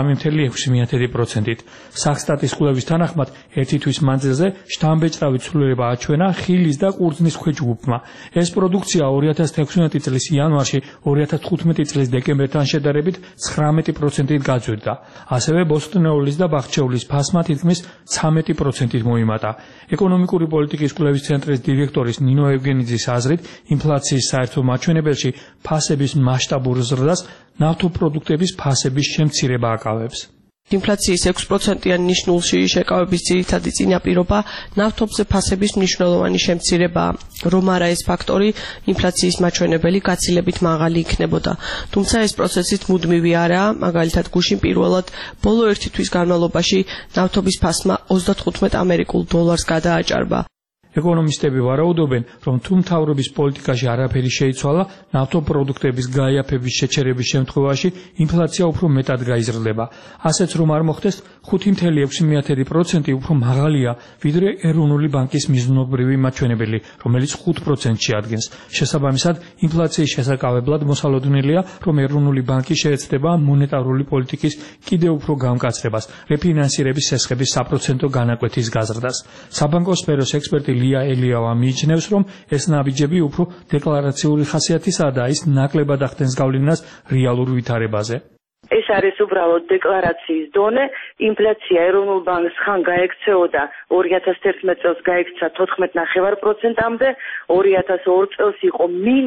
3.6%-ით. სახსტატის კვლევის თანახმად ერთი თვის მანძილზე შთამბეჭდავი ცვლილება აჩვენა ხილის და ყურძნის ქვეჯგუფმა. ეს პროდუქცია 2016 წლის იანვარში 2015 წლის დეკემბერთან შედარებით 19%-ით გაძვირდა. ასევე ბოსტნეულის და ბახჩეულის ფასმა თითქმის 13%-ით მოიმატა. ეკონომიკური პოლიტიკის კვლევის ცენტრის დირექტორის ნინო ევგენიძის აზრით, ინფლაციის საერთო მაჩვენებელში ფასების მასშტაბურ ზრდას ნავთობპროდუქტების ფასების შემცირება აკავებს. ინფლაციის 6%-იანი ნიშნულში შეკავების ძირითადი წინაპირობა ნავთობზე ფასების მნიშვნელოვანი შემცირებაა, რომ არა ეს ფაქტორი ინფლაციის მაჩვენებელი გაცილებით მაღალი იქნებოდა. თუმცა ეს პროცესით მუდმივი არაა, მაგალითად გუშინ პირველად ბოლო 1 თვის განმავლობაში ნავთობის ფასმა 35 ამერიკულ დოლარს გადააჭარბა. ეკონომისტები ვარაუდობენ, რომ თუ მთავრობის პოლიტიკაში არაფერი შეიცვალა, ნავთობპროდუქტების გაიაფების შეჩერების შემთხვევაში ინფლაცია უფრო მეტად გაიზრდება. ასეც რომ არ მოხდეს, 5.6% უფრო მაღალია, ვიდრე ეროვნული ბანკის მიზნობრივი მაჩვენებელი, რომელიც 5%-ში ადგენს. შესაბამისად, ინფლაციის შესაკავებლად მოსალოდნელია, რომ ეროვნული ბანკი შეეცდება მონეტარული პოლიტიკის კიდევ უფრო გამკაცრებას, რეფინანსირების სესხების საპროცენტო განაკვეთის გაზრდას. საბანკო სფეროს ექსპერტი ლია ელიავა მიიჩნევს, რომ ეს ნაბიჯები უფრო დეკლარაციული ხასიათისაა და ის ნაკლებად ახდენს გავლენას რეალურ ვითარებაზე. ეს არის უბრალოდ დეკლარაციის დონე. ინფლაცია ეროვნულ ბანკს ხან გაექცეოდა 2011 წელს გაექცა 14.9%-მდე, 2002 წელს იყო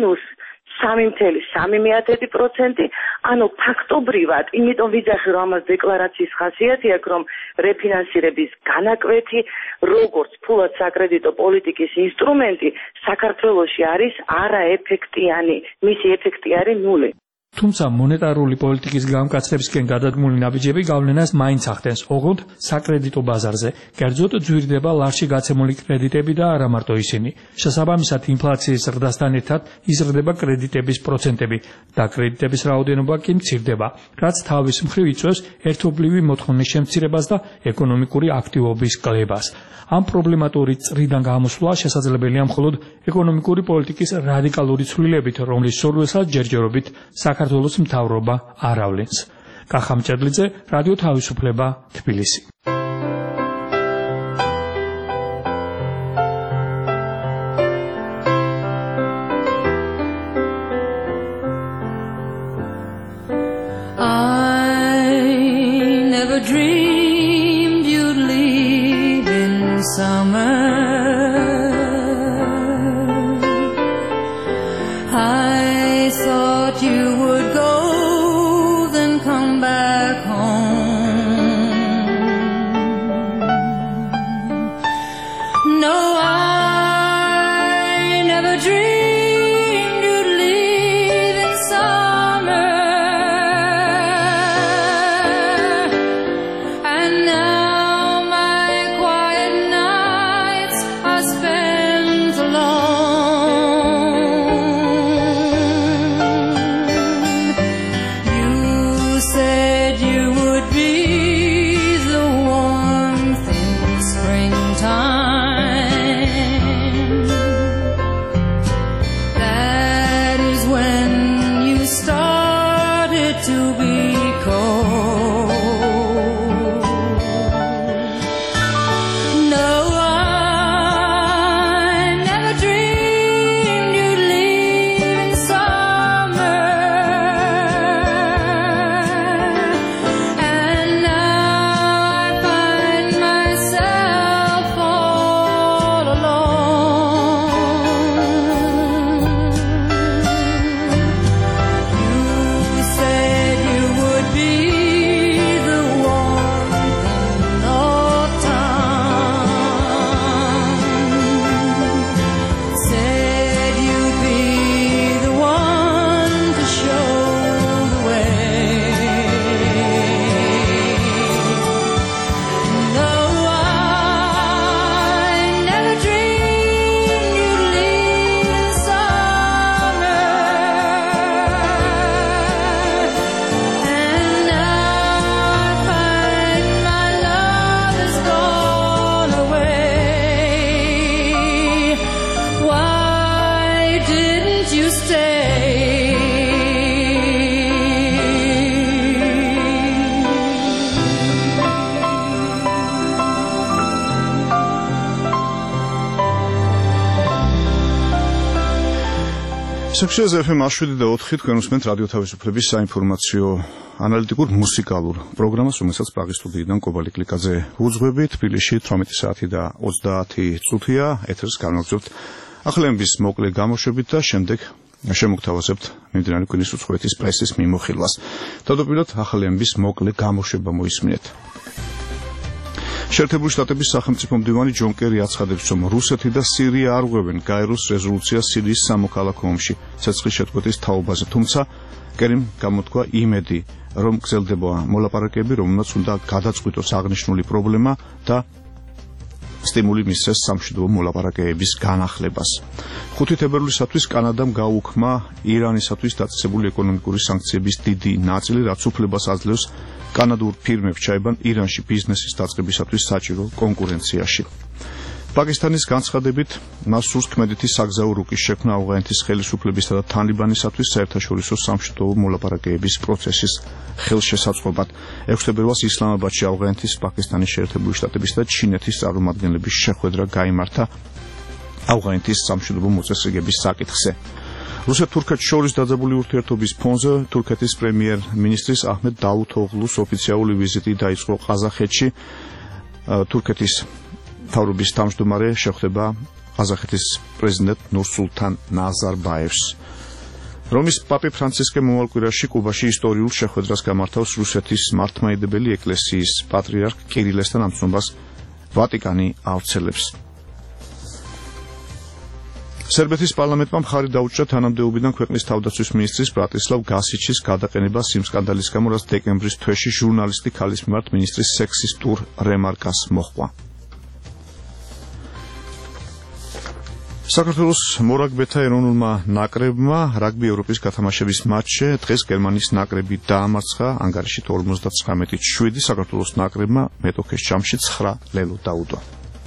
-3.3%, ანუ ფაქტობრივად, იმიტომ ვიძახი, რომ ამას დეკლარაციის ხასიათი აქვს, რომ რეფინანსირების განაკვეთი, როგორც ფულად საკრედიტო პოლიტიკის ინსტრუმენტი, საქართველოში არის არაეფექტიანი, მისი ეფექტი არის ნული. თუმცა მონეტარული პოლიტიკის გამკაცრებისკენ გადადგმული ნაბიჯები გავლენას მაინც ახდენს, ოღონდ საკრედიტო ბაზარზე. კერძოდ ძვირდება ლარში გაცემული კრედიტები და არა მარტო ისინი. შესაბამისად, ინფლაციის ზრდასთან ერთად იზრდება კრედიტების პროცენტები და კრედიტების რაოდენობა კი მცირდება, რაც თავის მხრივ იწვევს ერთობლივი მოთხოვნის შემცირებას და ეკონომიკური აქტივობის კლებას. ამ პრობლემატური წრიდან გამოსვლა შესაძლებელია მხოლოდ ეკონომიკური პოლიტიკის რადიკალური ცვლილებით, რომლის სურვილსაც ჯერჯერობით საქართველოს მთავრობა არ ავლენს. კახა მჭედლიძე, რადიო თავისუფლება, თბილისი. You would Success FM 7 თქვენ უსმენთ რადიო თავისუფლების საინფორმაციო ანალიტიკურ მუსიკალურ პროგრამას, რომელსაც პრაღის სტუდიიდან კობალი კლიკაძე უძღვებით. თბილისში 18 საათი და 30 წუთია. ეთერს განმაგზავნებთ ახალების მოკლე გამოშვებით და შემდეგ შემოგთავაზებთ მიმდინარე კვირის უცხოეთის პრესის მიმოხილვას. თავდაპირველად ახალების მოკლე გამოშვება მოისმინეთ. შეერთებული შტატების სახელმწიფო მდივანი ჯონ კერი აცხადებს, რომ რუსეთი და სირია არ ღვევენ გაეროს რეზოლუციას სირიის სამოქალაქო ომში ცეცხლის შეწყვეტის თაობაზე, თუმცა კერიმ გამოთქვა იმედი, რომ გრძელდება მოლაპარაკებები, რომელმაც უნდა გადაწყვიტოს აღნიშნული პრობლემა და სტიმული მისცეს სამშვიდობო მოლაპარაკებების განახლებას. 5 თებერვლისათვის კანადამ გაუქმა ირანისათვის დაწესებული ეკონომიკური სანქციების დიდი ნაწილი, რაც უფლებას აძლევს კანადურ ფირმებს ჩაებან ირანში ბიზნესის დაწყებისათვის საჭირო კონკურენციაში. პაკისტანის განცხადებით, მას სურს ქმედითი საგზაო რუკის შექმნა ავღანეთის ხელისუფლებისა და თალიბანისათვის საერთაშორისო სამშვიდობო მოლაპარაკებების პროცესის ხელშესაწყობად. 6 თებერვალს ისლამაბადში ავღანეთის, პაკისტანის შეერთებული შტატების და ჩინეთის წარმომადგენლების შეხვედრა გაიმართა ავღანეთის სამშვიდობო მოწესრიგების საკითხზე. რუსეთ-თურქეთს შორის დაძაბული ურთიერთობის ფონზე თურქეთის პრემიერ-მინისტრის აჰმედ დავუთოღლუს ოფიციალური ვიზიტი დაიწყო ყაზახეთში. თურქეთის მთავრობის თავმჯდომარე შეხვდება ყაზახეთის პრეზიდენტ ნურსულთან ნაზარბაევს. რომის პაპი ფრანცისკე მომავალ კვირაში კუბაში ისტორიულ შეხვედრას გამართავს რუსეთის მართლმადიდებელი ეკლესიის პატრიარქ კირილესთან. ამ ცნობას ვატიკანი ავრცელებს. სერბეთის პარლამენტმა მხარი დაუჭრა თანამდებობიდან ქვეყნის თავდაცვის მინისტრის ბრატისლავ გასიჩის გადაყენებას იმ სკანდალის გამო, რაც დეკემბრის თვეში ჟურნალისტი ქალის მიმართ მინისტრის სექსისტურ რემარკას მოჰყვა. საქართველოს მორაგბეთა ეროვნულმა ნაკრებმა რაგბი ევროპის გათამაშების მატჩზე დღეს გერმანიის ნაკრები დაამარცხა ანგარიში 59-7. საქართველოს ნაკრებმა მეტოქეს ჯამში 9 ლელო დაუდო.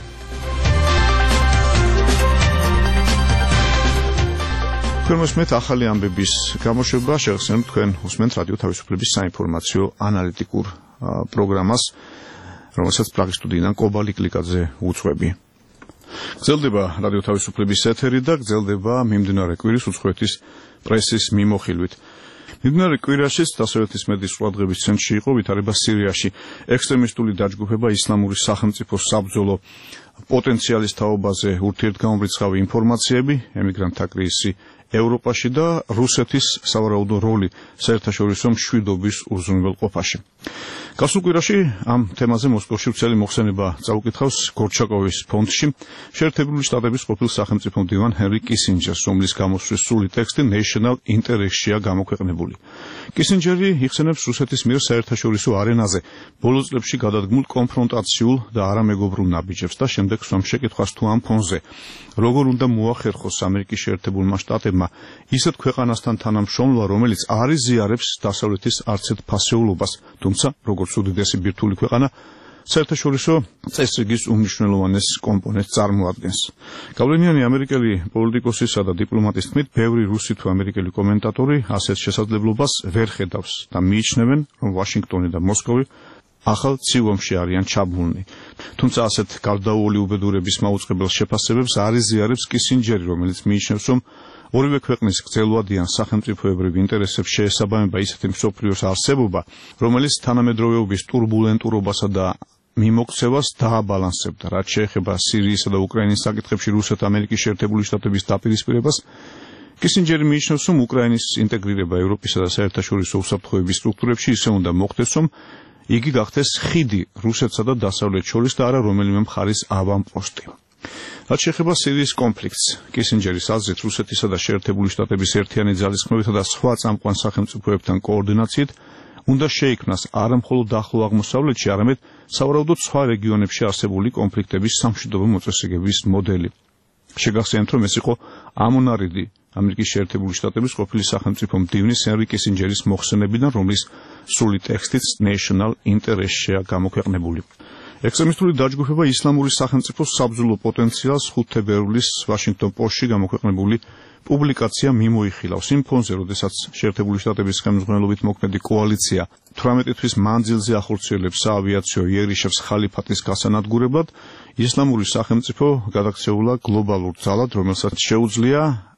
თქვენ მოსმენთ ახალი ამბების გამოშვება, შეგახსენებთ თქვენ უსმენთ რადიო თავისუფლების საინფორმაციო ანალიტიკურ პროგრამას, რომელსაც პრაღის სტუდიიდან კობალი კლიკაძე უძღვები. გრძელდება რადიო თავისუფლების ეთერი და გრძელდება მიმდინარე კვირის უცხოეთის პრესის მიმოხილვით. მიმდინარე კვირაში დასავლეთის მედიის ყურადღების ცენტრში იყო ვითარება სირიაში. ექსტრემისტული დაჯგუფება ისლამური სახელმწიფოს საბრძოლო პოტენციალის თაობაზე ურთიერთგამომრიცხავი ინფორმაციები, ემიგრანტთა კრიზისი ევროპაში და რუსეთის სავარაუდო როლი საერთაშორისო მშვიდობის უზრუნველყოფაში. გასულ კვირაში ამ თემაზე მოსკოვში ვრცელი მოხსენება წაუკითხავს გორჩაკოვის ფონდში შეერთებული შტატების ყოფილ სახელმწიფო მდივან ჰენრი კისინჯერს, რომლის გამოსვლის სრული ტექსტი National Interest-ია გამოქვეყნებული. კისინჯერი იხსენებს რუსეთის მიერ საერთაშორისო არენაზე ბოლო წლებში გადადგმულ კონფრონტაციულ და არამეგობრულ ნაბიჯებს და შემდეგ სვამ შეკითხვას თუ ამ ფონზე როგორ უნდა მოახერხოს ამერიკის შეერთებულმა შტატებმა ისეთ ქვეყანასთან თანამშრომლობა, რომელიც არ იზიარებს დასავლეთის არცერთ ფასეულობას, თუმცა როგორც უდიდესი ბირთვული ქვეყანა საერთაშორისო წესრიგის უმნიშვნელოვანეს კომპონენტს წარმოადგენს. გავლენიანი ამერიკელი პოლიტიკოსისა და დიპლომატის თქმით, ბევრი რუსი თუ ამერიკელი კომენტატორი ასეთ შესაძლებლობას ვერ ხედავს და მიიჩნევენ, რომ ვაშინგტონი და მოსკოვი ახალ ცივ ომში არიან ჩაბმულნი. თუმცა ასეთ გარდაუვალი უბედურების მაუწყებელ შეფასებებს არ იზიარებს კისინჯერი, რომელიც მიიჩნევს, რომ ორივე ქვეყნის გრძელვადიან სახელმწიფოებრივ ინტერესებს შეესაბამება ისეთი მსოფლიოს არსებობა, რომელიც თანამედროვეობის ტურბულენტურობასა და მიმოქცევას დააბალანსებდა. რაც შეეხება სირიისა და უკრაინის საკითხებში რუსეთ-ამერიკის შეერთებული შტატების დაპირისპირებას, კისინჯერი მიიჩნევს, რომ უკრაინის ინტეგრირება ევროპისა და საერთაშორისო უსაფრთხოების სტრუქტურებში ისე უნდა მოხდეს, რომ იგი გახდეს ხიდი რუსეთსა და დასავლეთს შორის და არა რომელიმე მხარის ავანპოსტი. რაც შეეხება სირიის კონფლიქტს, კისინჯერის აზრით რუსეთისა და შეერთებული შტატების ერთიანი ძალისხმევითა და სხვა წამყვან სახელმწიფოებთან კოორდინაციით უნდა შეიქმნას არა მხოლოდ ახლო აღმოსავლეთში, არამედ სავარაუდოდ სხვა რეგიონებში არსებული კონფლიქტების სამშვიდობო მოწესრიგების მოდელი. შეგახსენებთ, რომ ეს იყო ამონარიდი ამერიკის შეერთებული შტატების ყოფილი სახელმწიფო მდივნის ჰენრი კისინჯერის მოხსენებიდან, რომლის სრული ტექსტიც National Interest-ია გამოქვეყნებული. ექსტრემისტული დაჯგუფება ისლამური სახელმწიფოს საბრძოლო პოტენციალს 5 თებერვლის ვაშინგტონ პოსტში გამოქვეყნებული პუბლიკაცია მიმოიხილავს. იმ ფონზე, როდესაც შეერთებული შტატების ხელმძღვანელობით მოქმედი კოალიცია 18 თვის მანძილზე ახორციელებს საავიაციო იერიშევს ხალიფატის გასანადგურებლად, ისლამური სახელმწიფო გადაქცეულა გლობალურ ძალად, რომელსაც შეუძლია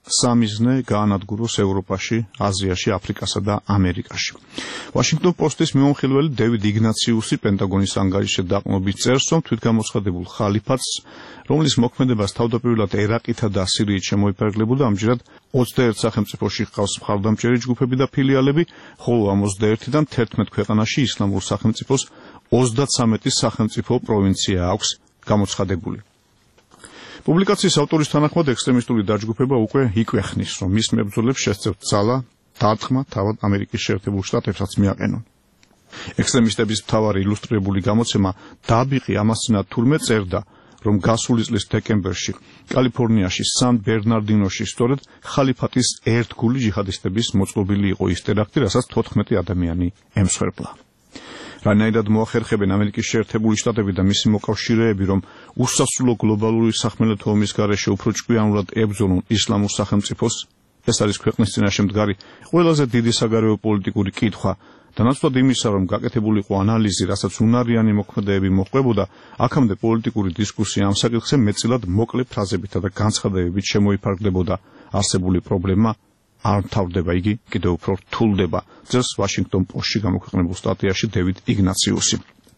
სამიზნე გაანადგუროს ევროპაში, აზიაში, აფრიკასა და ამერიკაში. Washington Post-ის მიმოხილველი დევიდ იგნაციუსი პენტაგონის ანგარიშზე დაყრდნობით წერს, რომ თვითგამოცხადებულ ხალიფატს, რომლის მოქმედებას თავდაპირველად ერაყითა და სირიით შემოიფარგლებოდა, ამჯერად 21 სახელმწიფოში ჰყავს მხარდამჭერი ჯგუფები და ფილიალები, ხოლო ამ 21-დან 11 ქვეყანაში ისლამურ სახელმწიფოს 33 სახელმწიფო პროვინცია აქვს გამოცხადებული. Პუბლიკაციის ავტორის თანახმად ექსტრემისტული დაჯგუფება უკვე იკვეხნის, რომ მის მებრძოლებს შესწევთ ძალა დარტყმა თავად ამერიკის შეერთებულ შტატებსაც მიაყენონ. ექსტრემისტების მთავარი ილუსტრირებული გამოცემა დაბიყი ამასთანავე თურმე წერდა, რომ გასული წლის დეკემბერში კალიფორნიაში სან ბერნარდინოში სწორედ ხალიფატის ერთგული ჯიჰადისტების მოწყობილი იყო ის ტერაქტი, რასაც 14 ადამიანი ემსხვერპლა. რანაირად მოახერხებენ ამერიკის შეერთებული შტატები და მისი მოკავშირეები, რომ უსასრულო გლობალური სახმელეთო ომის გარეშე უფრო ჭკვიანურად ებრძოლონ ისლამურ სახელმწიფოს, ეს არის ქვეყნის წინაშე მდგარი ყველაზე დიდი საგარეო პოლიტიკური კითხვა და ნაცვლად იმისა, რომ გაკეთებულიყო ანალიზი, რასაც უნარიანი მოქმედებები მოჰყვებოდა, აქამდე პოლიტიკური დისკუსია ამ საკითხზე მეტწილად მოკლე ფრაზებითა და განცხადებებით შემოიფარგლებოდა. არსებული პრობლემა არ მთავრდება, იგი კიდევ უფრო რთულდება, წერს Washington Post-ში გამოქვეყნებულ სტატიაში დევიდ იგნაციუსი.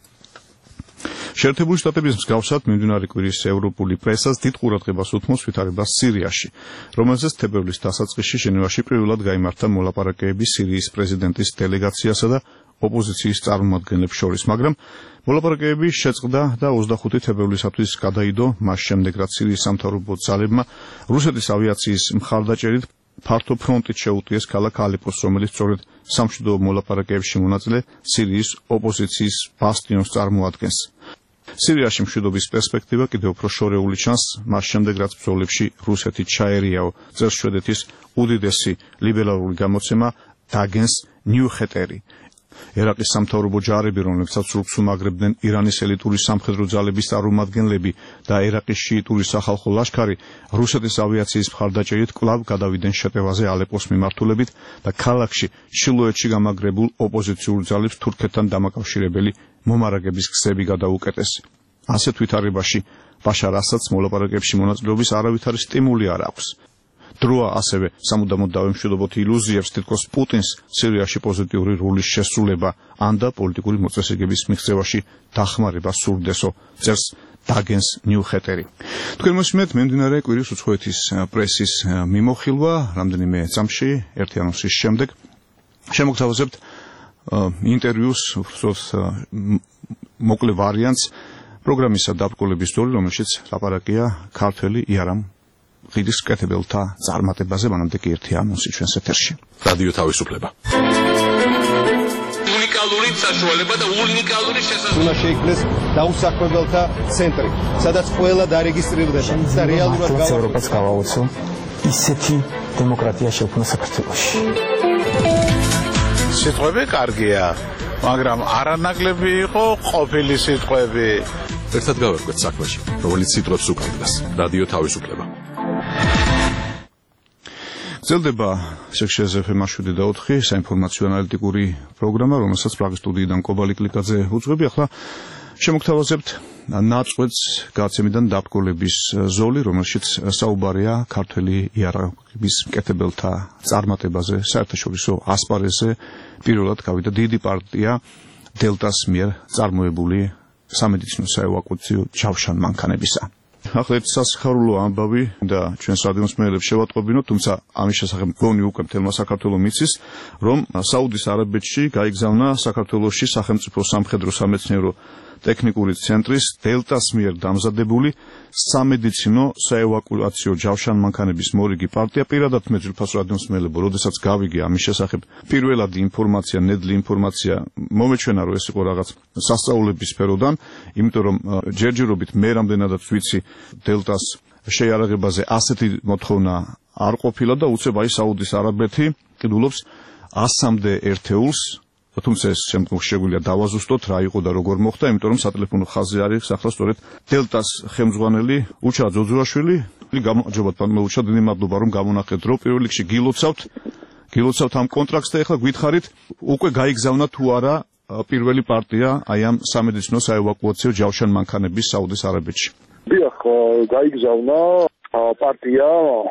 შეერთებული შტატების მსგავსად მიმდინარე კვირის ევროპული პრესას დიდ ყურადღებას უთმობს ვითარებას სირიაში, რომელზეც თებერვლის დასაწყისში ჟენევაში პირველად გაიმართა მოლაპარაკებები სირიის პრეზიდენტის დელეგაციასა და ოპოზიციის წარმომადგენლებს შორის, მაგრამ მოლაპარაკებები შეწყდა და 25 თებერვლისათვის გადაიდო მას შემდეგ, რაც სირიის სამთავრობო ძალებმა რუსეთის ავიაციის მხარდაჭერით ფართო ფრონტით შეუტიეს ქალაქ ალეპოს, რომელიც სწორედ სამშვიდობო მოლაპარაკებებში მონაწილე სირიის ოპოზიციის ბასტიონს წარმოადგენს. სირიაში მშვიდობის პერსპექტივა კიდევ უფრო შორეული ჩანს, მას შემდეგ რაც ბრძოლებში რუსეთი ჩაერიაო, წერს შვედეთის უდიდესი ლიბერალური გამოცემა დაგენს ნიუხეტერი. ერაყის სამთავრობო ჯარები, რომლებსაც რუქს უმაგრებდნენ ირანის ელიტური სამხედრო ძალების წარმომადგენლები და ერაყის შიიტური სახალხო ლაშქარი, რუსეთის ავიაციის მხარდაჭერით კვლავ გადავიდნენ შეტევაზე ალეპოს მიმართულებით და ქალაქში ჩრდილოეთში გამაგრებულ ოპოზიციურ ძალებს თურქეთთან დამაკავშირებელი მომარაგების გზები გადაუკეტეს. ასეთ ვითარებაში ბაშარ ასადს მოლაპარაკებებში მონაწილეობის არავითარი სტიმული არ აქვს. დროა ასევე სამუდამოდ დავემშვიდობოთ ილუზიებს თითქოს პუტინს სირიაში პოზიტიური როლის შესრულება ან და პოლიტიკური მოწესრიგების მიღწევაში დახმარება სურდესო, წერს დაგენს ნიუხეტერი. თქვენ მოსმენთ მიმდინარე კვირის უცხოეთის პრესის მიმოხილვა რამდენიმე წამში ერთი ანონსის შემდეგ. შემოგთავაზებთ ინტერვიუს, უბრალოდ მოკლე ვარიანტს პროგრამისა დაბრკოლების დორი, რომელშიც ლაპარაკია ქართველი იარამ ღირის მკეთებელთა წარმატებაზე, მანამდე კი ერთი ანონსი ჩვენს ეთერში. რადიო თავისუფლება. უნიკალური საშუალება და უნიკალური შესაძლებლობა. უნდა შეიქმნეს დაუსაქმებელთა ცენტრი, სადაც ყველა დარეგისტრირდება და რეალურად ევროპას გავაოცო ისეთი დემოკრატია შექმნა საქართველოში. სიტყვები კარგია, მაგრამ არანაკლები იყო ყოფილი სიტყვები. ერთად გავერკვეთ საქმეში, რომელიც სიტყვებს უკავშირდება. რადიო თავისუფლება. გრძელდება სექშენს FM 7/4 საინფორმაციო ანალიტიკური პროგრამა, რომელსაც პრაღის სტუდიიდან კობალი კლიკაძე უძღვები. ახლა შემოგთავაზებთ ნაწყვეტს გაცემიდან დაბრკოლების ზოლი, რომელშიც საუბარია ქართველი იარაღის მკეთებელთა წარმატებაზე, საერთაშორისო ასპარეზზე. პირველად გავიდა დიდი პარტია დელტას მიერ წარმოებული სამედიცინო საევაკუაციო ჯავშან მანქანებისა. ახლა ეს სასიხარულო ამბავი და ჩვენს რადიომსმენელებს შევატყობინოთ, თუმცა ამის შესახებ მგონი უკვე მთელმა საქართველოს მიცის, რომ საუდის არაბეთში გაიგზავნა საქართველოში სახელმწიფო სამხედრო სამეცნიერო ტექნიკური ცენტრის დელტას მიერ დამზადებული სამედიცინო საევაკუაციო ჯავშან მანქანების მორიგი პარტია. პირადად მე ძვირფას რადიომსმენელებო, როდესაც გავიგე ამის შესახებ პირველადი ინფორმაცია, ნედლი ინფორმაცია მომეჩვენა, რომ ეს იყო რაღაც სასწაულების სფეროდან, იმიტომ რომ ჯერჯერობით მე რამდენადაც ვიცი დელტას შეიარაღებაზე ასეთი მოთხოვნა არ ყოფილა და უცებ აი საუდის არაბეთი ყიდულობს 100-მდე ერთეულს. თუმცა ეს შემდგომში შეგვიძლია დავაზუსტოთ რა იყო და როგორ მოხდა, იმიტომ რომ სატელეფონო ხაზი არის ახლა სწორედ დელტას ხელმძღვანელი უჩა ძოძურაშვილი. გამარჯობათ პანო უჩა, დიდი მადლობა რომ გამონახეთ, რომ პირველ რიგში გილოცავთ ამ კონტრაქტს და ახლა გითხარით უკვე გაიგზავნა თუ არა პირველი პარტია აი ამ სამედიცინო საევაკუაციო ჯავშან მანქანების საუდის არაბეთში. დიახ, გაიგზავნა პარტია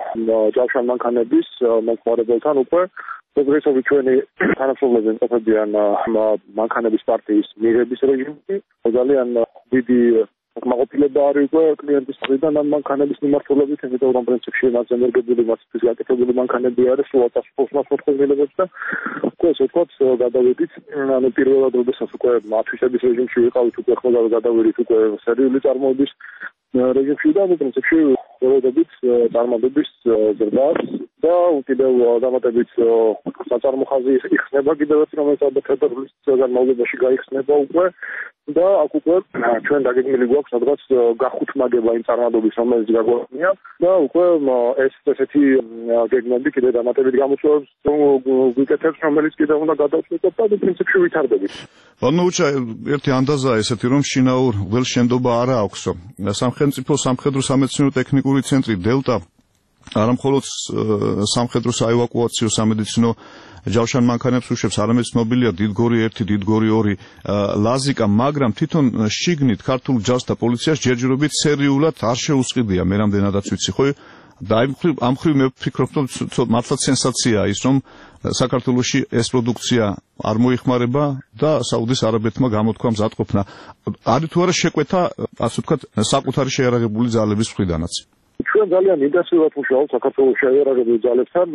ჯავშან მანქანების მომხმარებელთან უკვე პროგრესული ჩვენი თანამშრომლები იმყოფებიან მანქანების პარტიის მიღების რეჟიმში. ძალიან დიდი კმაყოფილება არის უკვე კლიენტის მხრიდან ამ მანქანების მიმართულებით, იმიტომ რომ პრინციპში მას ენერგეტიკული მასის გაკეთებული მანქანები არის, სულ 100% მოხდენილებს და უკვე ესე ვთქვათ, გადავედით, ანუ პირველად როდესაც უკვე ათვისების რეჟიმში ვიყავით, უკვე ხოლმე გადავედით უკვე სერიული წარმოების რეჟიმში და პრინციპში ველოდებით წარმატების ზრდას და უკიდევ დამატებით საწარმო ხაზი იხსნება კიდევ ერთი, რომელიც ალბათ თებერვლის განმავლობაში გაიხსნება უკვე და აქ უკვე ჩვენ დაგეგმილი გვაქვს სადღაც გახუთმაგება იმ წარმატების, რომელიც გაგვაქვს და უკვე ეს ესეთი გეგმები კიდევ დამატებით გამოწვევებს ვიკეთებს, რომელიც კიდევ უნდა გადავწყვეტოთ და პრინციპში ვითარდებით. ბანოუჩა ერთი ანდაზაა ესეთი, რომ შინაურ ველშენდობა არა აქვსო. სამხედრო სამეცნიერო ტექნიკური ცენტრი დელტა არამხოლოდ სამხედრო საევაკუაციო სამედიცინო ჯავშან მანქანებს უშვებს, არამედ ცნობილია დიდგორი 1, დიდგორი 2, ლაზიკა, მაგრამ თვითონ შიგნით ქართულ ჯარს და პოლიციას ჯერჯერობით სერიულად არ შეუსყიდია, მე რამდენადაც ვიცი, ხო? და ამ მხრივ მე ვფიქრობ, რომ მართლაც სენსაციაა ის, რომ საქართველოში ეს პროდუქცია არ მოიხმარება და საუდის არაბეთმა გამოთქვა მზადყოფნა. არის თუ არა შეკვეთა, ასე ვთქვათ, საკუთარი შეიარაღებული ძალების მხრიდანაც? ჩვენ ძალიან ინტენსიურად ვმუშაობთ საქართველოს შეიარაღებულ ძალებთან,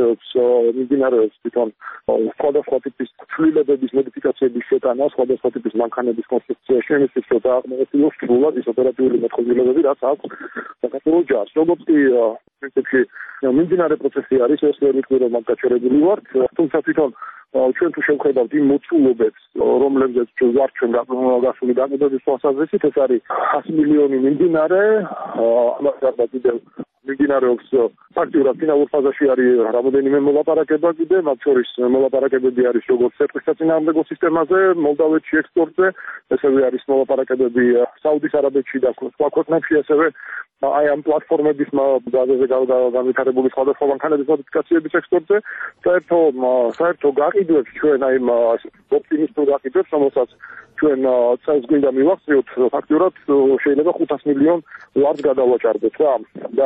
მიმდინარეობს თვითონ სხვადასხვა ტიპის ცვლილებების მოდიფიკაციების შეტანა, სხვადასხვა ტიპის მანქანების კონსტრუქციაში, იმისთვის რომ დააღმოვოს სრულად ის ოპერატიული მოწყობილობები, რაც აქვს საქართველოს ჯარს. როგორც კი პრინციპში მიმდინარე პროცესი არის, ეს ვერ ვიტყვი რომ გაჩერებული ვართ, თუმცა თვითონ ჩვენ თუ შევხედავთ იმ მოცულობებს, რომლებზეც ვართ ჩვენ გასული დაკვირვების თვალსაზრისით, ეს არის 100 მილიონი მიმდინარე, ამასთან კიდევ მიმდინარეობს ფაქტურად ფინალურ ფაზაში არის რამოდენიმე მოლაპარაკება კიდე, მათ შორის მოლაპარაკებები არის როგორც ცეცხლის საწინააღმდეგო სისტემაზე, მოლდავეთში ექსპორტზე, ესევე არის მოლაპარაკებები საუდის არაბეთში და სხვა ქვეყნებში, ესევე აი ამ პლატფორმების გაზაზე განვითარებული სხვადასხვა მანქანების მოდიფიკაციების ექსპორტზე. საერთო გაყიდვებს ჩვენ აი ოპტიმისტურ გაყიდვებს, რომელსაც ჩვენ წელს გვინდა მივახციოთ, ფაქტურად შეიძლება 500 მილიონ ლარს გადავაჭარბეთ რა. და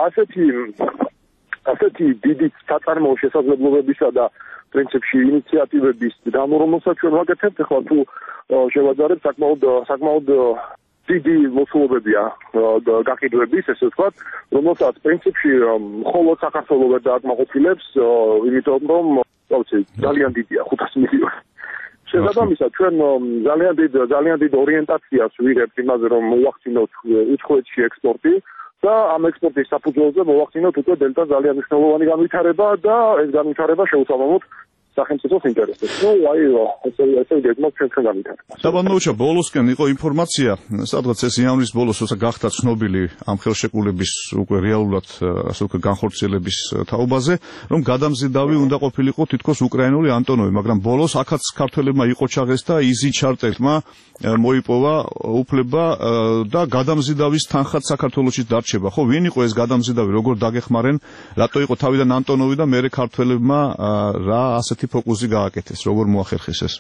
ასეთი დიდი საწარმოო შესაძლებლობებისა და პრინციპში ინიციატივების დამორომლსაც ჩვენ ვაკეთებთ, ახლა თუ შევაძარებთ საკმაოდ დიდი მოცულობებია გაყიდვების, ესე ვთქვათ, რომელსაც პრინციპში მხოლოდ საქართველოს ვერ დააკმაყოფილებს, იმიტომ რომ ძალიან დიდია 500 მილიონი. შესაბამისად, ჩვენ ძალიან დიდ ორიენტაციას ვიღებთ იმაზე, რომ მოვახდინოთ უცხოეთში ექსპორტი და ამ ექსპორტის საფუძველზე მოვახდინოთ უკვე დელტა ძალიან მნიშვნელოვანი განვითარება და ეს განვითარება შეუსაბამოთ სახელმწიფოს ინტერესებს. ნუ აი ესე გეგმავთ ჩვენ განვითარებას. საბანოუჩა ბოლოსკენ იყო ინფორმაცია, სადღაც ეს იანვრის ბოლოს როცა გახდა ცნობილი ამ ხელშეკრულების უკვე რეალურად ასე ვთქვათ განხორციელების თაობაზე, რომ გადამზიდავი უნდა ყოფილიყო თითქოს უკრაინული ანტონოვი, მაგრამ ბოლოს აქაც ქართველებმა იყოჩაღეს და იზი ჩარტელმა მოიპოვა უფლება და გადამზიდავის თანხაც საქართველოში დარჩება. ხო, ვინ იყო ეს გადამზიდავი, როგორ დაგეხმარენ, რატო იყო თავიდან ანტონოვი და მერე ქართველებმა რა ასეთი ფოკუსი გააკეთეს, როგორ მოახერხეს ეს?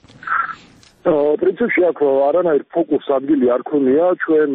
პრინციპში აქ არანაირ ფოკუს ადგილი არ ქონია, ჩვენ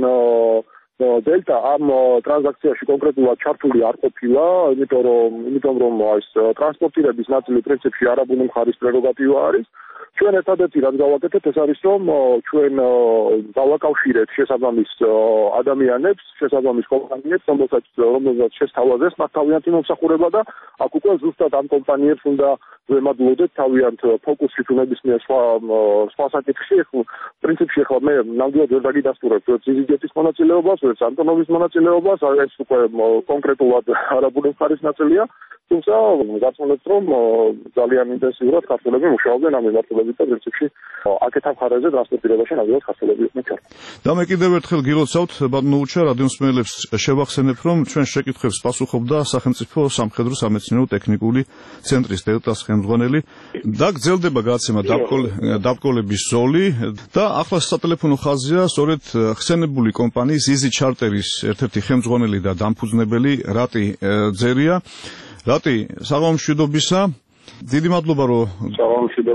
დელტა ამ ტრანზაქციაში კონკრეტულად ჩართული არ ყოფილა, იმიტომ რომ ეს ტრანსპორტირების ნაწილი პრინციპში არაბული მხარის პრეროგატივა არის. ჩვენ ერთადერთი რაც გავაკეთეთ, ეს არის რომ ჩვენ დავაკავშირეთ შესაბამის ადამიანებს, შესაბამის კომპანიებს, რომელსაც შესთავაზეს მათ თავიანთი მომსახურება და აქ უკვე ზუსტად ამ კომპანიებს უნდა ვემადლოდეთ თავიანთ ფოკუსში თუ ნებისმიერ სხვა საკითხში. პრინციპში ახლა მე ნამდვილად ვერ დაგიდასტურებ ზიზიჯეთის მონაწილეობას, ვერც ანტონოვის მონაწილეობას, ეს უკვე კონკრეტულად არაბული მხარის ნაწილია. თუმცა გაცნობთ რომ ძალიან ინტენსიურად ქართველები მუშაობდნენ ამ მიმართულებით და პრინციპში აქეთ მხარეზე ტრანსპორტირებაში ნამდვილად ქართველები იყვნენ ჩართული. და მე კიდევ ერთხელ გილოცავთ, ბატონოუჩა, რადიომსმენელებს შევახსენებ, რომ ჩვენ შეკითხვებს პასუხობდა სახელმწიფო სამხედრო სამეცნიერო ტექნიკური ცენტრის დელტას ხელმძღვანელი და გრძელდება გადაცემა დაბკოლების ზოლი და ახლა სატელეფონო ხაზია სწორედ ხსენებული კომპანიის იზი ჩარტერის ერთ-ერთი ხელმძღვანელი და დამფუძნებელი რატი ძერია. რატი, საღამომშვიდობისა. დიდი მადლობა, რომ საღამომშვიდობის.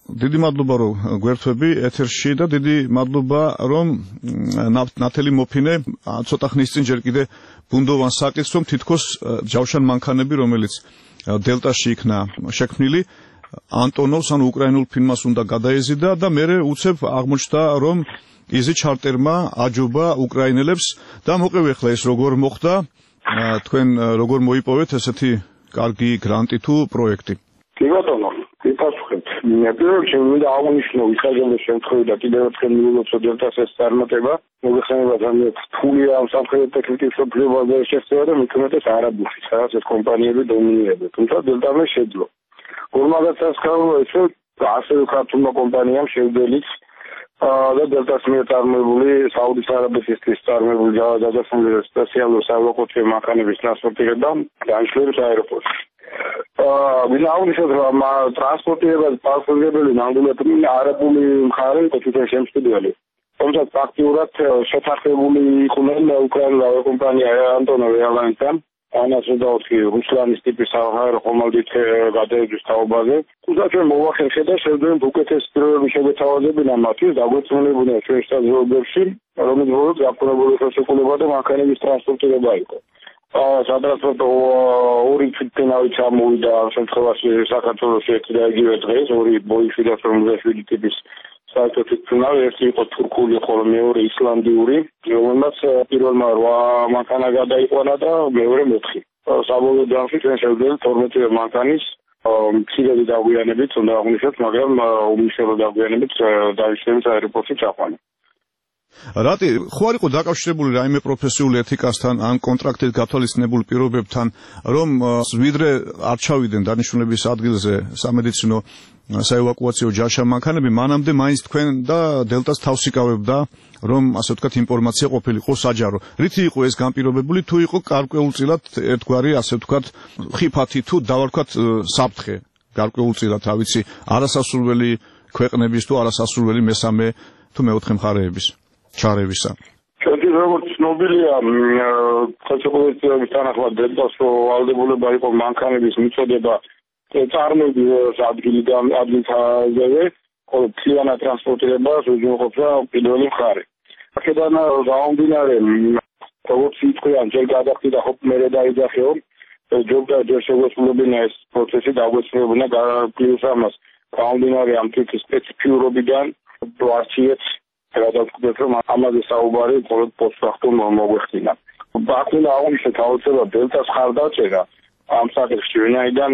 დიდი მადლობა რომ გვერთვები ეთერში და დიდი მადლობა რომ ნათელი მოფინე ცოტა ხნის წინ ჯერ კიდე ბუნდოვან საკითხს რომ თითქოს ჯავშან მანქანები რომელიც დელტაში იქნა შექმნილი ანტონოვს ანუ უკრაინულ ფირმას უნდა გადაეზიდა და მერე უცებ აღმოჩნდა რომ იზი ჩარტერმა აჯობა უკრაინელებს და მოყევი ახლა ეს როგორ მოხდა თქვენ როგორ მოიპოვეთ ესეთი კარგი გრანტი თუ პროექტი კი ბატონო ვიფასუხებთ პირველ რიგში მინდა აღნიშნო ვიხარჯებო შემთხვევით და კიდევ ერთხელ მივულოცო დელტას ეს წარმატება მოგეხსენება ძალიან რთულია ამ სამხედრო ტექნიკის სოფლიობაზე შეცდომა და მithumetes არაბულში სადაც ეს კომპანიები დომინირებენ თუმცა დელტამ შეძლო გორმაგაცას ხარო ესე ასევე ქართულმა კომპანიამ შევდელიც და დელტას მიერ წარმოებული საუდის არაბეთისთვის წარმოებული გადასული სპეციალური სავოყოთი მანქანების ტრანსპორტირება დანიშნულებს აეროპორტში ვინ აღნიშნეთ რომ ტრანსპორტირებას პასუხისმგებელი ნამდვილად არაბული მხარე იყო თვითონ შემსწრებელი თუმცა პრაქტიკულად შეთანხმებული იყვნენ უკრაინულ ავიაკომპანია ანტონოვ ეირლაინსთან ანასუდაოთი რუსლანის ტიპის საჰაერო ხომალდით გადაეძვის თაობაზე თუმცა ჩვენ მოვახერხეთ და შევძლებთ უკეთეს პირობები შეგეთავაზებინა მათთვის დაგვეწმუნებულიათ ჩვენ სტაზიოებში რომელიც ბოლოს გაფორმებული ხელშეკრულება და მანქანების ტრანსპორტირება იყო სატრანსპორტო ორი თვითნავი ჩამოვიდა ამ შემთხვევაში საქართველოს ერთი და იგივე დღეს ორი ბოინგ 757 ტიპის საერთო თვითნავი ერთი იყო თურქული ხოლო მეორე ისლანდიური რომელმაც პირველმა 8 მანქანა გადაიყვანა და მეორე 4 საბოლოო ჯამში ჩვენ შევძლებთ 12 მანქანის მცირედი დაგვიანებით უნდა აღნიშნოთ მაგრამ უმნიშვნელო დაგვიანებით დანიშნულების აეროპორტში ჩაყვანა რატი ხო არ იყო დაკავშირებული რაიმე პროფესიული ეთიკასთან ან კონტრაქტით გათვალისწინებულ პირობებთან რომ ვიდრე არ ჩავიდნენ დანიშნულების ადგილზე სამედიცინო საევაკუაციო ჯაშა მანქანები მანამდე მაინც თქვენ და დელტას თავს იკავებდა რომ ასე ვთქვათ ინფორმაცია ყოფილიყო საჯარო რითი იყო ეს განპირობებული თუ იყო გარკვეულწილად ერთგვარი ასე ვთქვათ ხიფათი თუ დავარქვათ საფრთხე გარკვეულწილად რა ვიცი არასასურველი ქვეყნების თუ არასასურველი მესამე თუ მეოთხე მხარეების ჩარევისა. ჩვენი როგორც ცნობილია, ხელშეკრულების თანახმად დელტას ვალდებულება იყო მანქანების მიწოდება წარმოების ადგილთაზე, ხოლო მთლიანად ტრანსპორტირებას უზრუნველყოფდა პირველი მხარე. აქედან გამომდინარე, როგორც იტყვიან, ჯერ გადახდიდა ხო მერე დაიძახეო, ჯერ შეგვესრულებინა ეს პროცესი დაგვესრულებინა პლუს ამას გამომდინარე ამ თვითი სპეციფიურობიდან ვარჩიეთ გადავწყვეტ რომ ამაზე საუბარი მხოლოდ პოსტფაქტუმ მოგვეხდინა. ბაქუნა აღნიშნეთ აუცილებლად დელტას ხარდაჭერა ამ საკითხში, ვინაიდან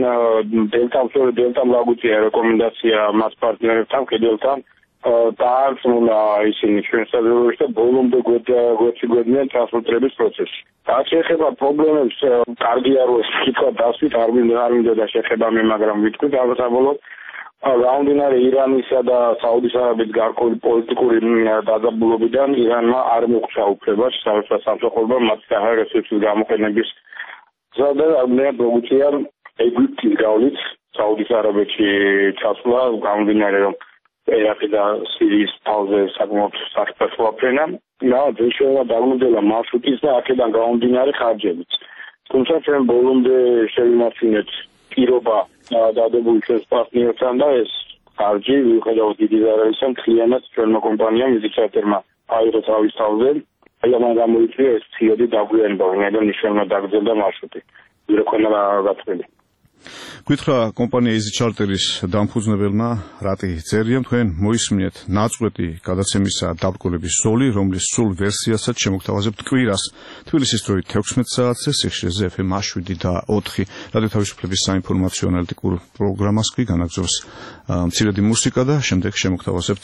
დელტამ ლაგუწია რეკომენდაცია მას პარტნიორებთან, კედელთან დაარწმუნა ისინი ჩვენ საზოგადოებაში და ბოლომდე გვეციგებდნენ ტრანსპორტირების პროცესში. რაც შეეხება პრობლემებს, კარგია რომ თქვა დასვით არ მინდა და შეეხება მე, მაგრამ ვიტყვით საბოლოოდ გამომდინარე ირანისა და საუდის არაბეთის გარკვეული პოლიტიკური დაძაბულობიდან ირანმა არ მოგვცა უფლება სამსახურებამ მათ საჰაეროსების გამოყენების ზადა ამნია მოგვიწია ეგვიპტის გავლით საუდის არაბეთში ჩასვლა გამომდინარე რომ ერაყი და სირიის თავზე საკმაოდ საფრთხე აფრენა და შეიძლება დაგვიძელა მარშრუტის და აქედან გამომდინარე ხარჯებიც თუმცა ჩვენ ბოლომდე შევიმართინეთ პირობა დადებული ჩვენს პარტნიორთან და ეს ხარჯი მიუხედავად დიდი ზარალისა მთლიანად ჩვენმა კომპანიამ იზიჩარტერმა აიღო თავის თავზე აი ამან გამოიწვია ეს ცივი დაგვიანება ვინაიდან მნიშვნელოვნად დაგრძელდა მარშრუტი ვირა ქონა გაწყვეტილი გითხრა კომპანია იზიჩარტერის დამფუძნებელმა რატი წერიამ თქვენ მოისმინეთ ნაწყვეტი გადაცემისა დაბრკოლების ზოლი რომლის სულ ვერსიასაც შემოგთავაზებთ კვირას თბილისის დროით 16 საათზე სიხშირეზე FM 7 და 4 რადიო თავისუფლების საინფორმაციო ანალიტიკურ პროგრამას კი განაგზავს მცირედი მუსიკა და შემდეგ შემოგთავაზებთ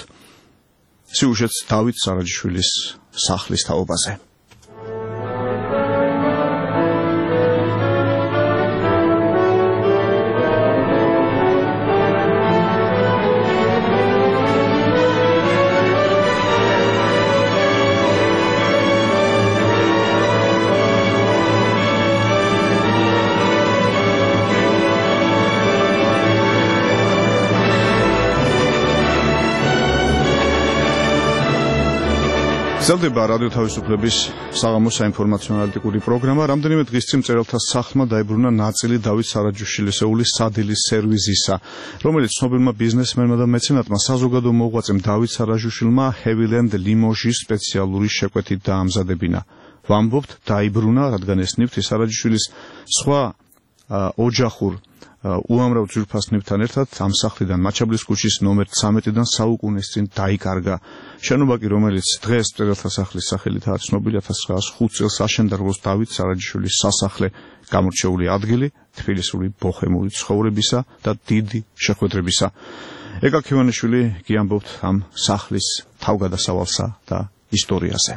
სიუჟეტს დავით სარაჯიშვილის სახლის თაობაზე გრძელდება რადიო თავისუფლების საღამო საინფორმაციო ანალიტიკური პროგრამა. რამდენიმე დღის წინ მწერალთა სახლმა დაიბრუნა ნაწილი დავით სარაჯიშვილის სადილის სერვიზისა, რომელიც ცნობილმა ბიზნესმენმა და მეცენატმა საზოგადო მოღვაწემ დავით სარაჯიშვილმა ჰევილენდ ლიმოჟის სპეციალური შეკვეთით დაამზადებინა. ვამბობთ, დაიბრუნა, რადგან ეს ნივთი სარაჯიშვილის სხვა ოჯახურ უამრავ ძვირფასნებთან ერთად ამ სახლიდან მაჩაბლის ქუჩის ნომერ 13-დან საუკუნეს წინ დაიკარგა. შენობა კი, რომელიც დღეს მწერალთა სახლის სახელითაა ცნობილი, 1905 წელს აშენდა როგორც დავით სარაჯიშვილის სასახლე, გამორჩეული ადგილი თბილისური ბოჰემური ცხოვრებისა და დიდი შეხვედრებისა. ეკა ქივანიშვილი გიამბობთ ამ სახლის თავგადასავალსა და ისტორიაზე.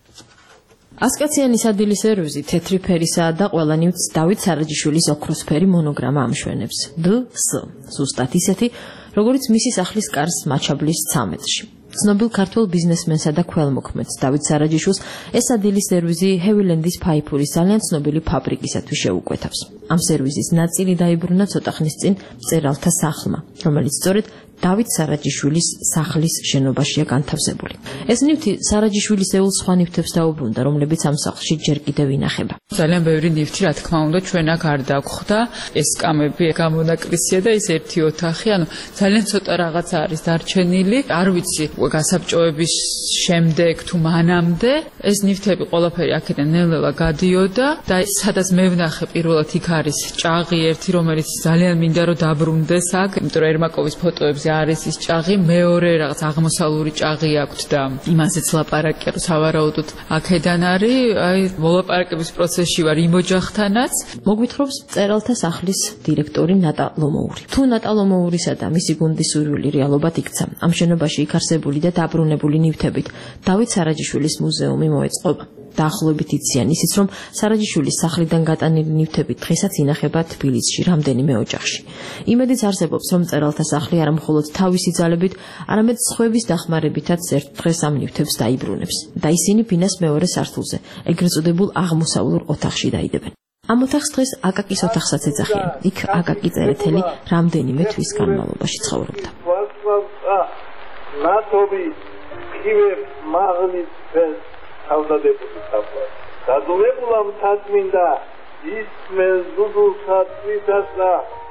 ასკაციანი სადილის სერვიზი თეთრი ფერისაა და ყველა ნივთს დავით სარაჯიშვილის ოქროსფერი მონოგრამა ამშვენებს. დ.ს. ზუსტად ისეთი, როგორც მისი სახლის კარს მაჩაბლის 13-ში. ცნობილ ქართველ ბიზნესმენსა და ქველმოქმედს დავით სარაჯიშვილს ეს სადილის სერვიზი ჰევილენდის ფაიფურის ძალიან ცნობილი ფაბრიკისათვის შეუკვეთავს. ამ სერვიზის ნაწილი დაიბრუნა ცოტა ხნის წინ მწერალთა სახლმა, რომელიც სწორედ დავით სარაჯიშვილის სახლის შენობაშია განთავსებული. ეს ნივთი სარაჯიშვილის ეულ სხვა ნივთებს დაუბრუნდა, რომლებიც ამ სახლში ჯერ კიდევ ინახება. ძალიან ბევრი ნივთი, რა თქმა უნდა, ჩვენ აქ არ დაგხვდა. ეს კამები გამონაკლისია და ეს ერთი ოთახი, ანუ ძალიან ცოტა რაღაც არის დარჩენილი. არ ვიცი, გასაბჭოების შემდეგ თუ მანამდე ეს ნივთები ყველაფერი აქედან ნელ-ნელა გადიოდა და სადაც მე ვნახე პირველად იქ არის ჭაღი ერთი, რომელიც ძალიან მინდა რომ დაბრუნდეს აქ, იმიტომ რომ ერმაკოვის ფოტოებზე არის ის ჭაღი, მეორე რაღაც აღმოსავლური ჭაღი აქვს და იმასეც ლაპარაკია, რომ სავარაუდოდ აქედან არის. აი, მოლაპარაკების პროცესში ვარ იმ ოჯახთანაც. მოგვითხრობს მწერალთა სახლის დირექტორი ნატა ლომოური. თუ ნატა ლომოურისა და მისი გუნდის სურვილი რეალობად იქცა, ამ შენობაში იქ არსებული და დაბრუნებული ნივთებით დავით სარაჯიშვილის მუზეუმი მოეწყობა. დაახლოებით იციან ისიც, რომ სარაჯიშვილის სახლიდან გატანილი ნივთები დღესაც ინახება თბილისში რამდენიმე ოჯახში. იმედიც არსებობს, რომ მწერალთა სახლი არა მხოლოდ თავისი ძალებით, არამედ სხვების დახმარებითაც ერთ დღეს ამ ნივთებს დაიბრუნებს და ისინი ბინას მეორე სართულზე, ეგრეთ წოდებულ აღმოსავლურ ოთახში დაიდებენ. ამ ოთახს დღეს აკაკის ოთახსაც ეძახიან. იქ აკაკი წერეთელი რამდენიმე თვის განმავლობაში ცხოვრობდა. ნათობი ქივე მაღლის ფეს თავდადებული საფლა დადულებულა მთაწმინდა ისმენს დუდულსა თვისას და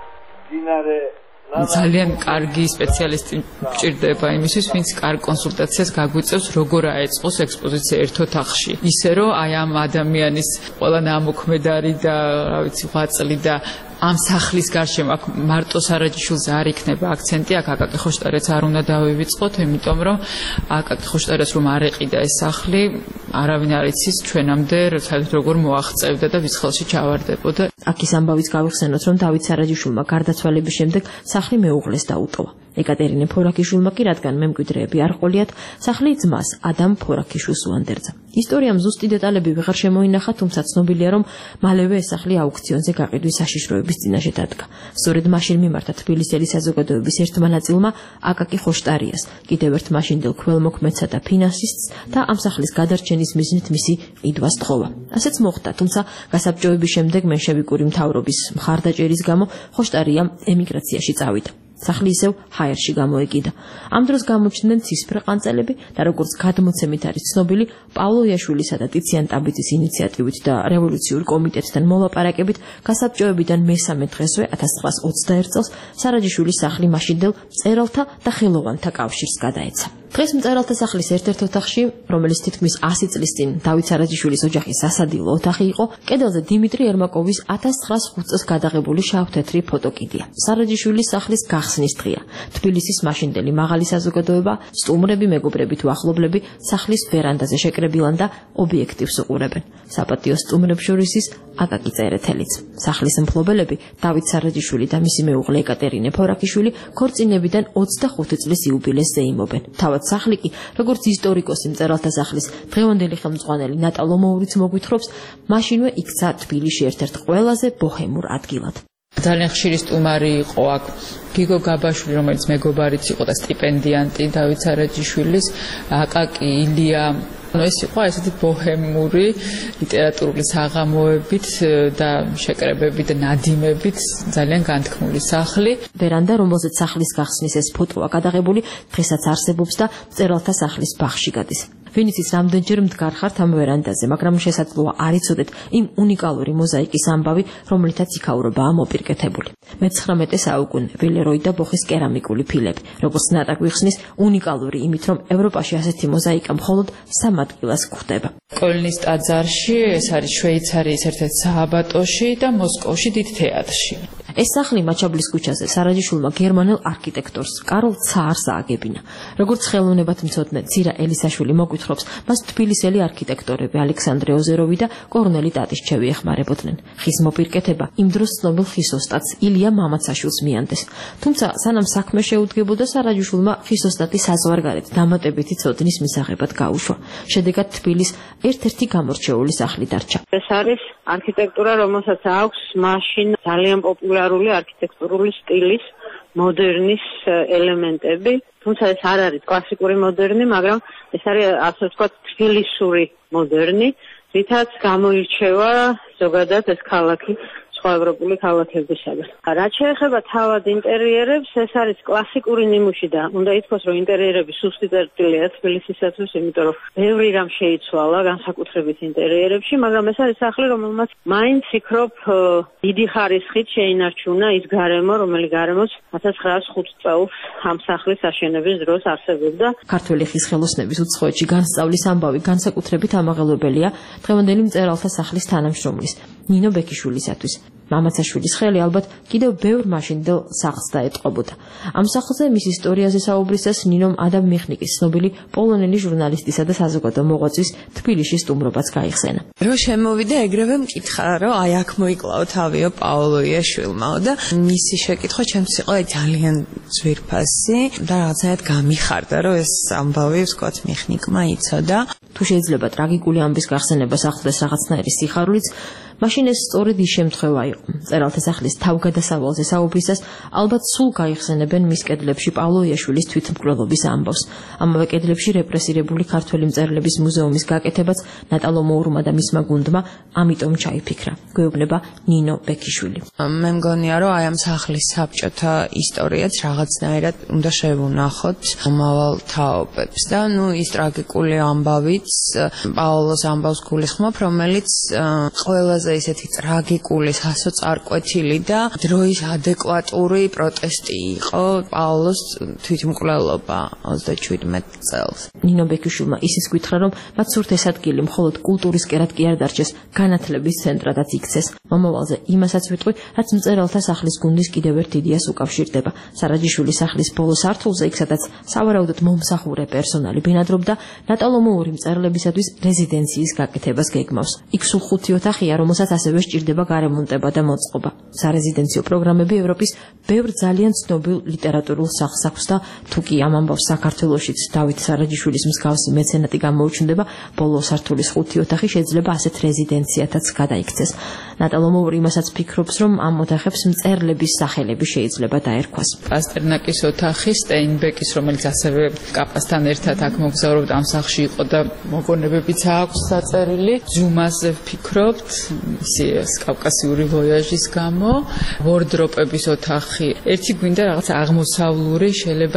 დინარე ძალიან კარგი სპეციალისტი მჭირდება იმისთვის, ვინც კარგ კონსულტაციას გაგვიწევს, როგორ აეწყოს ექსპოზიცია ერთ ოთახში. ისე რომ აი ამ ადამიანის ყველა ნამოქმედარი და რა ვიცი, ღვაწლი და ამ სახლის გარშემო აქ მარტო სარაჯიშვილზე არ იქნება აქცენტი, აქ აკაკი ხოშტარეც არ უნდა დავივიწყოთ, იმიტომ რომ აკაკი ხოშტარეც რომ არ ეყიდა ეს სახლი, არავინ არ იცის ჩვენამდე საერთოდ როგორ მოაღწევდა და ვის ხელში ჩავარდებოდა. აქ ის ამბავიც გავიხსენოთ, რომ დავით სარაჯიშვილმა გარდაცვალების შემდეგ სახლი მეუღლეს დაუტოვა. ეკატერინე ფორაქიშვილმა კი, რადგან მემკვიდრეები არ ყოლიათ, სახლი ძმას ადამ ფორაქიშვილს უანდერძა. ისტორიამ ზუსტი დეტალები ვეღარ შემოინახა, თუმცა ცნობილია, რომ მალევე ეს სახლი აუქციონზე გაყიდვის საშიშროების წინაშე დადგა. სწორედ მაშინ მიმართა თბილისელი საზოგადოების ერთმა ნაწილმა აკაკი ხოშტარიას, კიდევ ერთ მაშინდელ ქველმოქმედსა და ფინანსისტს და ამ სახლის გადარჩენის მიზნით მისი ყიდვა სთხოვა. ასეც მოხდა, თუმცა გასაბჭოების შემდეგ მენშევიკური მთავრობის მხარდაჭერის გამო ხოშტარიამ ემიგრაციაში წავიდა. სახლი ისევ ჰაერში გამოეკიდა. ამ დროს გამოჩნდნენ ცისფრ ყანწელები და როგორც გადმოცემით არის ცნობილი, პავლო იაშვილისა და ტიციან ტაბიძის ინიციატივით და რევოლუციურ კომიტეტთან მოლაპარაკებით გასაბჭოებიდან მესამე დღესვე 1921 წელს სარაჯიშვილის სახლი მაშინდელ მწერალთა და ხელოვანთა კავშირს გადაეცა. დღეს მწერალთა სახლის ერთ-ერთ ოთახში, რომელიც თითქმის 100 წლის წინ დავით სარაჯიშვილის ოჯახის სასადილო ოთახი იყო, კედელზე დიმიტრი ერმაკოვის 1905 წელს გადაღებული შავ-თეთრი ფოტოკიდია. სარაჯიშვილის სახლის გახსნის დღეა. თბილისის მაშინდელი მაღალი საზოგადოება, სტუმრები, მეგობრები თუ ახლობლები სახლის ვერანდაზე შეკრებილან და ობიექტივს უყურებენ. საპატიო სტუმრებს შორის ის აკაკი წერეთელიც. სახლის მფლობელები დავით სარაჯიშვილი და მისი მეუღლე ეკატერინე ფორაქიშვილი ქორწინებიდან 25 წლის იუბილეს ზეიმობენ. თავად სახლი კი, როგორც ისტორიკოსი მწერალთა სახლის დღევანდელი ხელმძღვანელი ნატა ლომოურიც მოგვითხრობს, მაშინვე იქცა თბილისში ერთ-ერთ ყველაზე ბოჰემურ ადგილად. ძალიან ხშირი სტუმარი იყო აქ გიგო გაბაშვილი, რომელიც მეგობარიც იყო და სტიპენდიანტი დავით სარაჯიშვილის, აკაკი, ილია ეს იყო ესეთი ბოჰემური ლიტერატურული საღამოებით და შეკრებებით და ნადიმებით ძალიან განთქმული სახლი. ვერანდა, რომელზეც სახლის გახსნის ეს ფოტოა გადაღებული, დღესაც არსებობს და მწერალთა სახლის ბაღში გადის. ვინიციც რამდენჯერ მდგარ ხართ ამ ვერანდაზე, მაგრამ შესაძლოა არ იცოდეთ იმ უნიკალური მოზაიკის ამბავი, რომელთაც იქაურობაა მოპირკეთებული. მე-19 საუკუნე ვილეროი და ბოხის კერამიკული ფილები, როგორც ნატაკ ვიხსნის, უნიკალური იმით, რომ ევროპაში ასეთი მოზაიკა მხოლოდ 3 ადგილას გვხვდება. კოლნის ტაძარში, ეს არის შვეიცარიის ერთ-ერთ სააბატოში და მოსკოვში დიდ თეატრში. ეს სახლი მაჩაბლის ქუჩაზე სარაჯიშვილმა გერმანელ არქიტექტორს კარლ ცაარს ააგებინა. როგორც ხელოვნებათმცოდნე ცირა ელისაშვილი მოგვითხრობს, მას თბილისელი არქიტექტორები ალექსანდრე ოზეროვი და კორნელი ტატიშჩევი ეხმარებოდნენ. ხის მოპირკეთება იმ დროს ცნობილ ხის ოსტატს ილია მამაცაშვილს მიანდეს. თუმცა სანამ საქმე შეუდგებოდა, სარაჯიშვილმა ხის ოსტატი საზღვარგარეთ დამატებითი ცოდნის მისაღებად გაუშვა. შედეგად თბილის ერთ-ერთი გამორჩეული სახლი დარჩა. ეს არის არქიტექტურა, რომელსაც აქვს მაშინ ძალიან პოპულარული არქიტექტურული სტილის მოდერნის ელემენტები, თუმცა ეს არ არის კლასიკური მოდერნი, მაგრამ ეს არის ასე ვთქვათ თბილისური მოდერნი, რითაც გამოირჩევა ზოგადად ეს ქალაქი სხვა ევროპული ქალაქებისაგან. რაც შეეხება თავად ინტერიერებს, ეს არის კლასიკური ნიმუში და უნდა ითქვას, რომ ინტერიერები სუსტი წერტილია თბილისისათვის, იმიტომ რომ ბევრი რამ შეიცვალა განსაკუთრებით ინტერიერებში, მაგრამ ეს არის სახლი, რომელმაც მაინც ფიქრობ დიდი ხარისხით შეინარჩუნა ის გარემო, რომელიც გარემოს 1905 წელს ამ სახლის აშენების დროს არსებობდა. ქართველი ხის ხელოსნების უცხოეთში განსწავლის ამბავი განსაკუთრებით ამაღელვებელია დღევანდელი მწერალთა სახლის თანამშრომლის ნინო ბექიშვილისათვის. მამაცაშვილის ხელი ალბათ კიდევ ბევრ მაშინდელ სახლს დაეტყობოდა. ამ სახლზე მის ისტორიაზე საუბრისას ნინომ ადამ მიხნიკის ცნობილი პოლონელი ჟურნალისტისა და საზოგადო მოღვაწის თბილისში სტუმრობაც გაიხსენა. რო შემოვიდა, ეგრევე მკითხა, რომ აი აქ მოიკლაო თავიო პაოლო იაშვილმაო და მისი შეკითხვა ჩემს იყო ძალიან ძვირფასი და რაღაცნაირად გამიხარდა, რომ ეს ამბავი ვთქვათ მიხნიკმა იცოდა. თუ შეიძლება ტრაგიკული ამბის გახსენებას ახლდეს რაღაცნაირი სიხარულიც, მაშინ ეს სწორედ ის შემთხვევა იყო. მწერალთა სახლის თავგადასავალზე საუბრისას ალბათ სულ გაიხსენებენ მის კედლებში პავლო იაშვილის თვითმკვლელობის ამბავს. ამავე კედლებში რეპრესირებული ქართველი მწერლების მუზეუმის გაკეთებაც ნატალო მოურმა და მისმა გუნდმა ამიტომ ჩაიფიქრა. გვეუბნება ნინო ბექიშვილი. მე მგონია, რომ აი ამ სახლის საბჭოთა ისტორიაც რაღაცნაირად უნდა შევუნახოთ მომავალ თაობებს და ის ტრაგიკული ამბავიც პაოლოს ამბავს გულისხმობ, რომელიც ყველაზე ისეთი ტრაგიკული, სასოწარკვეთილი და დროის ადეკვატური პროტესტი იყო პაოლოს თვითმკვლელობა 37 წელს. ნინო ბექიშვილმა ისიც გითხრა, რომ მათ სურთ ეს ადგილი მხოლოდ კულტურის კერად კი არ დარჩეს, განათლების ცენტრადაც იქცეს. მომავალზე იმასაც ვიტყვი, რაც მწერალთა სახლის გუნდის კიდევ ერთ იდეას უკავშირდება. სარაჯიშვილის სახლის ბოლო სართულზე, იქ სადაც სავარაუდოდ მომსახურე პერსონალი ბინადრობდა, ნატალო მოური მწერლებისათვის რეზიდენციის გაკეთებას გეგმავს. იქ სულ 5 ოთახია, რომელსაც ასევე სჭირდება გარემონტება და მოწყობა. სარეზიდენციო პროგრამები ევროპის ბევრ ძალიან ცნობილ ლიტერატურულ სახლს აქვს და თუ კი ამ ამბავს საქართველოშიც დავით სარაჯიშვილის მსგავსი მეცენატი გამოუჩნდება, ბოლო სართულის 5 ოთახი შეიძლება ასეთ რეზიდენციათაც გადაიქცეს. ნატალო მოური იმასაც ფიქრობს, რომ ამ ოთახებს მწერლების სახელები შეიძლება დაერქვას. პასტერნაკის ოთახი, სტეინბეკის, რომელიც ასევე კაპასთან ერთად აქ მოგზაურობდა, ამ სახლში იყო და მოგონებებიც აქვს საწერილი. ზუმაზე ვფიქრობთ, ის კავკასიური ვოიაჟის გამო, ვორდროპების ოთახი. ერთი გვინდა რაღაც აღმოსავლური, შეიძლება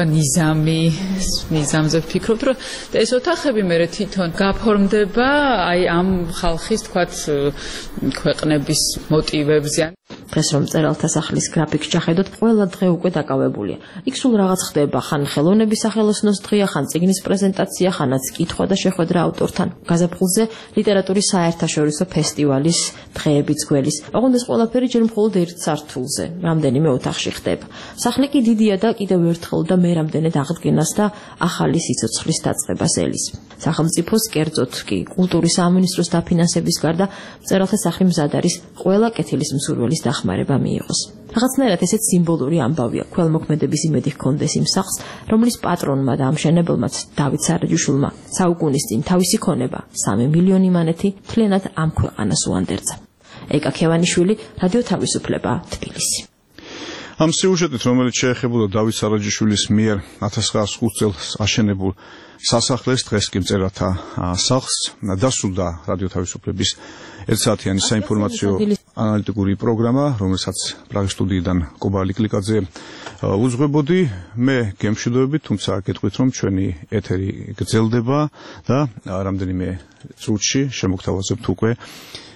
ნიზამზე ვფიქრობთ, რომ ეს ოთახები მე თვითონ გაფორმდება აი ამ ხალხის თქვათ ქვეყნების მოტივებზე. დღეს რომ მწერალთა სახლის გრაფიკს ჩახედოთ, ყველა დღე უკვე დაკავებულია. იქ სულ რაღაც ხდება, ხან ხელოვნების სახელოსნოს დღეა, ხან წიგნის პრეზენტაცია, ხანაც კითხვა და შეხვედრა ავტორთან. გაზაფხულზე ლიტერატურის საერთაშორისო ფესტივალის დღეებიც გველის. ოღონდ ეს ყველაფერი ჯერ მხოლოდ ერთ სართულზე, რამდენიმე ოთახში ხდება. სახლი კი დიდია და კიდევ ერთხელ და მე რამდენად აღდგენას და ახალი სიცოცხლის დაწყებას ელის. სახელმწიფოს, კერძოდ კი კულტურის სამინისტროს დაფინანსების გარდა, მწერალთა სახლი მზად არის ყველა კეთილის მსურველის დახმარება მიიღოს. რაღაცნაირად ესეც სიმბოლური ამბავია, ქველმოქმედების იმედი ჰქონდეს იმ სახლს, რომლის პატრონმა და ამშენებელმაც დავით სარაჯიშვილმა საუკუნის წინ თავისი ქონება 3 მილიონი მანეთი მთლიანად ამ ქვეყანას უანდერძა. ეკა ქევანიშვილი, რადიო თავისუფლება, თბილისი. ამ სიუჟეტით, რომელიც შეეხებოდა დავით სარაჯიშვილის მიერ 1905 წელს აშენებულ სასახლეს, დღეს კი მწერათა სახლს დასრულდა რადიო თავისუფლების ერთსაათიანი საინფორმაციო ანალიტიკური პროგრამა, რომელსაც პრაღის სტუდიიდან კობა ლიკლიკაძე უძღვებოდი. მე გემშვიდობებით, თუმცა გეტყვით, რომ ჩვენი ეთერი გრძელდება და რამდენიმე წუთში შემოგთავაზებთ უკვე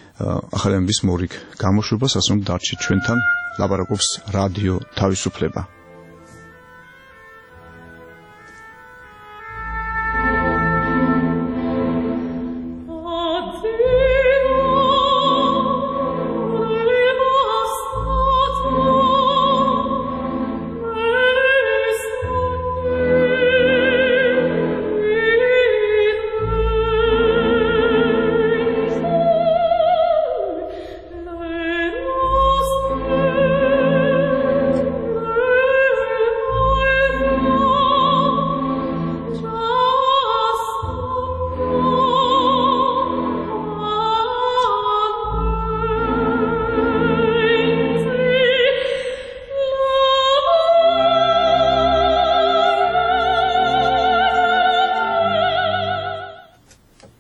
ახალი ამბის მორიგ გამოშვებას, ასე რომ დარჩით ჩვენთან. ლაპარაკობს რადიო თავისუფლება.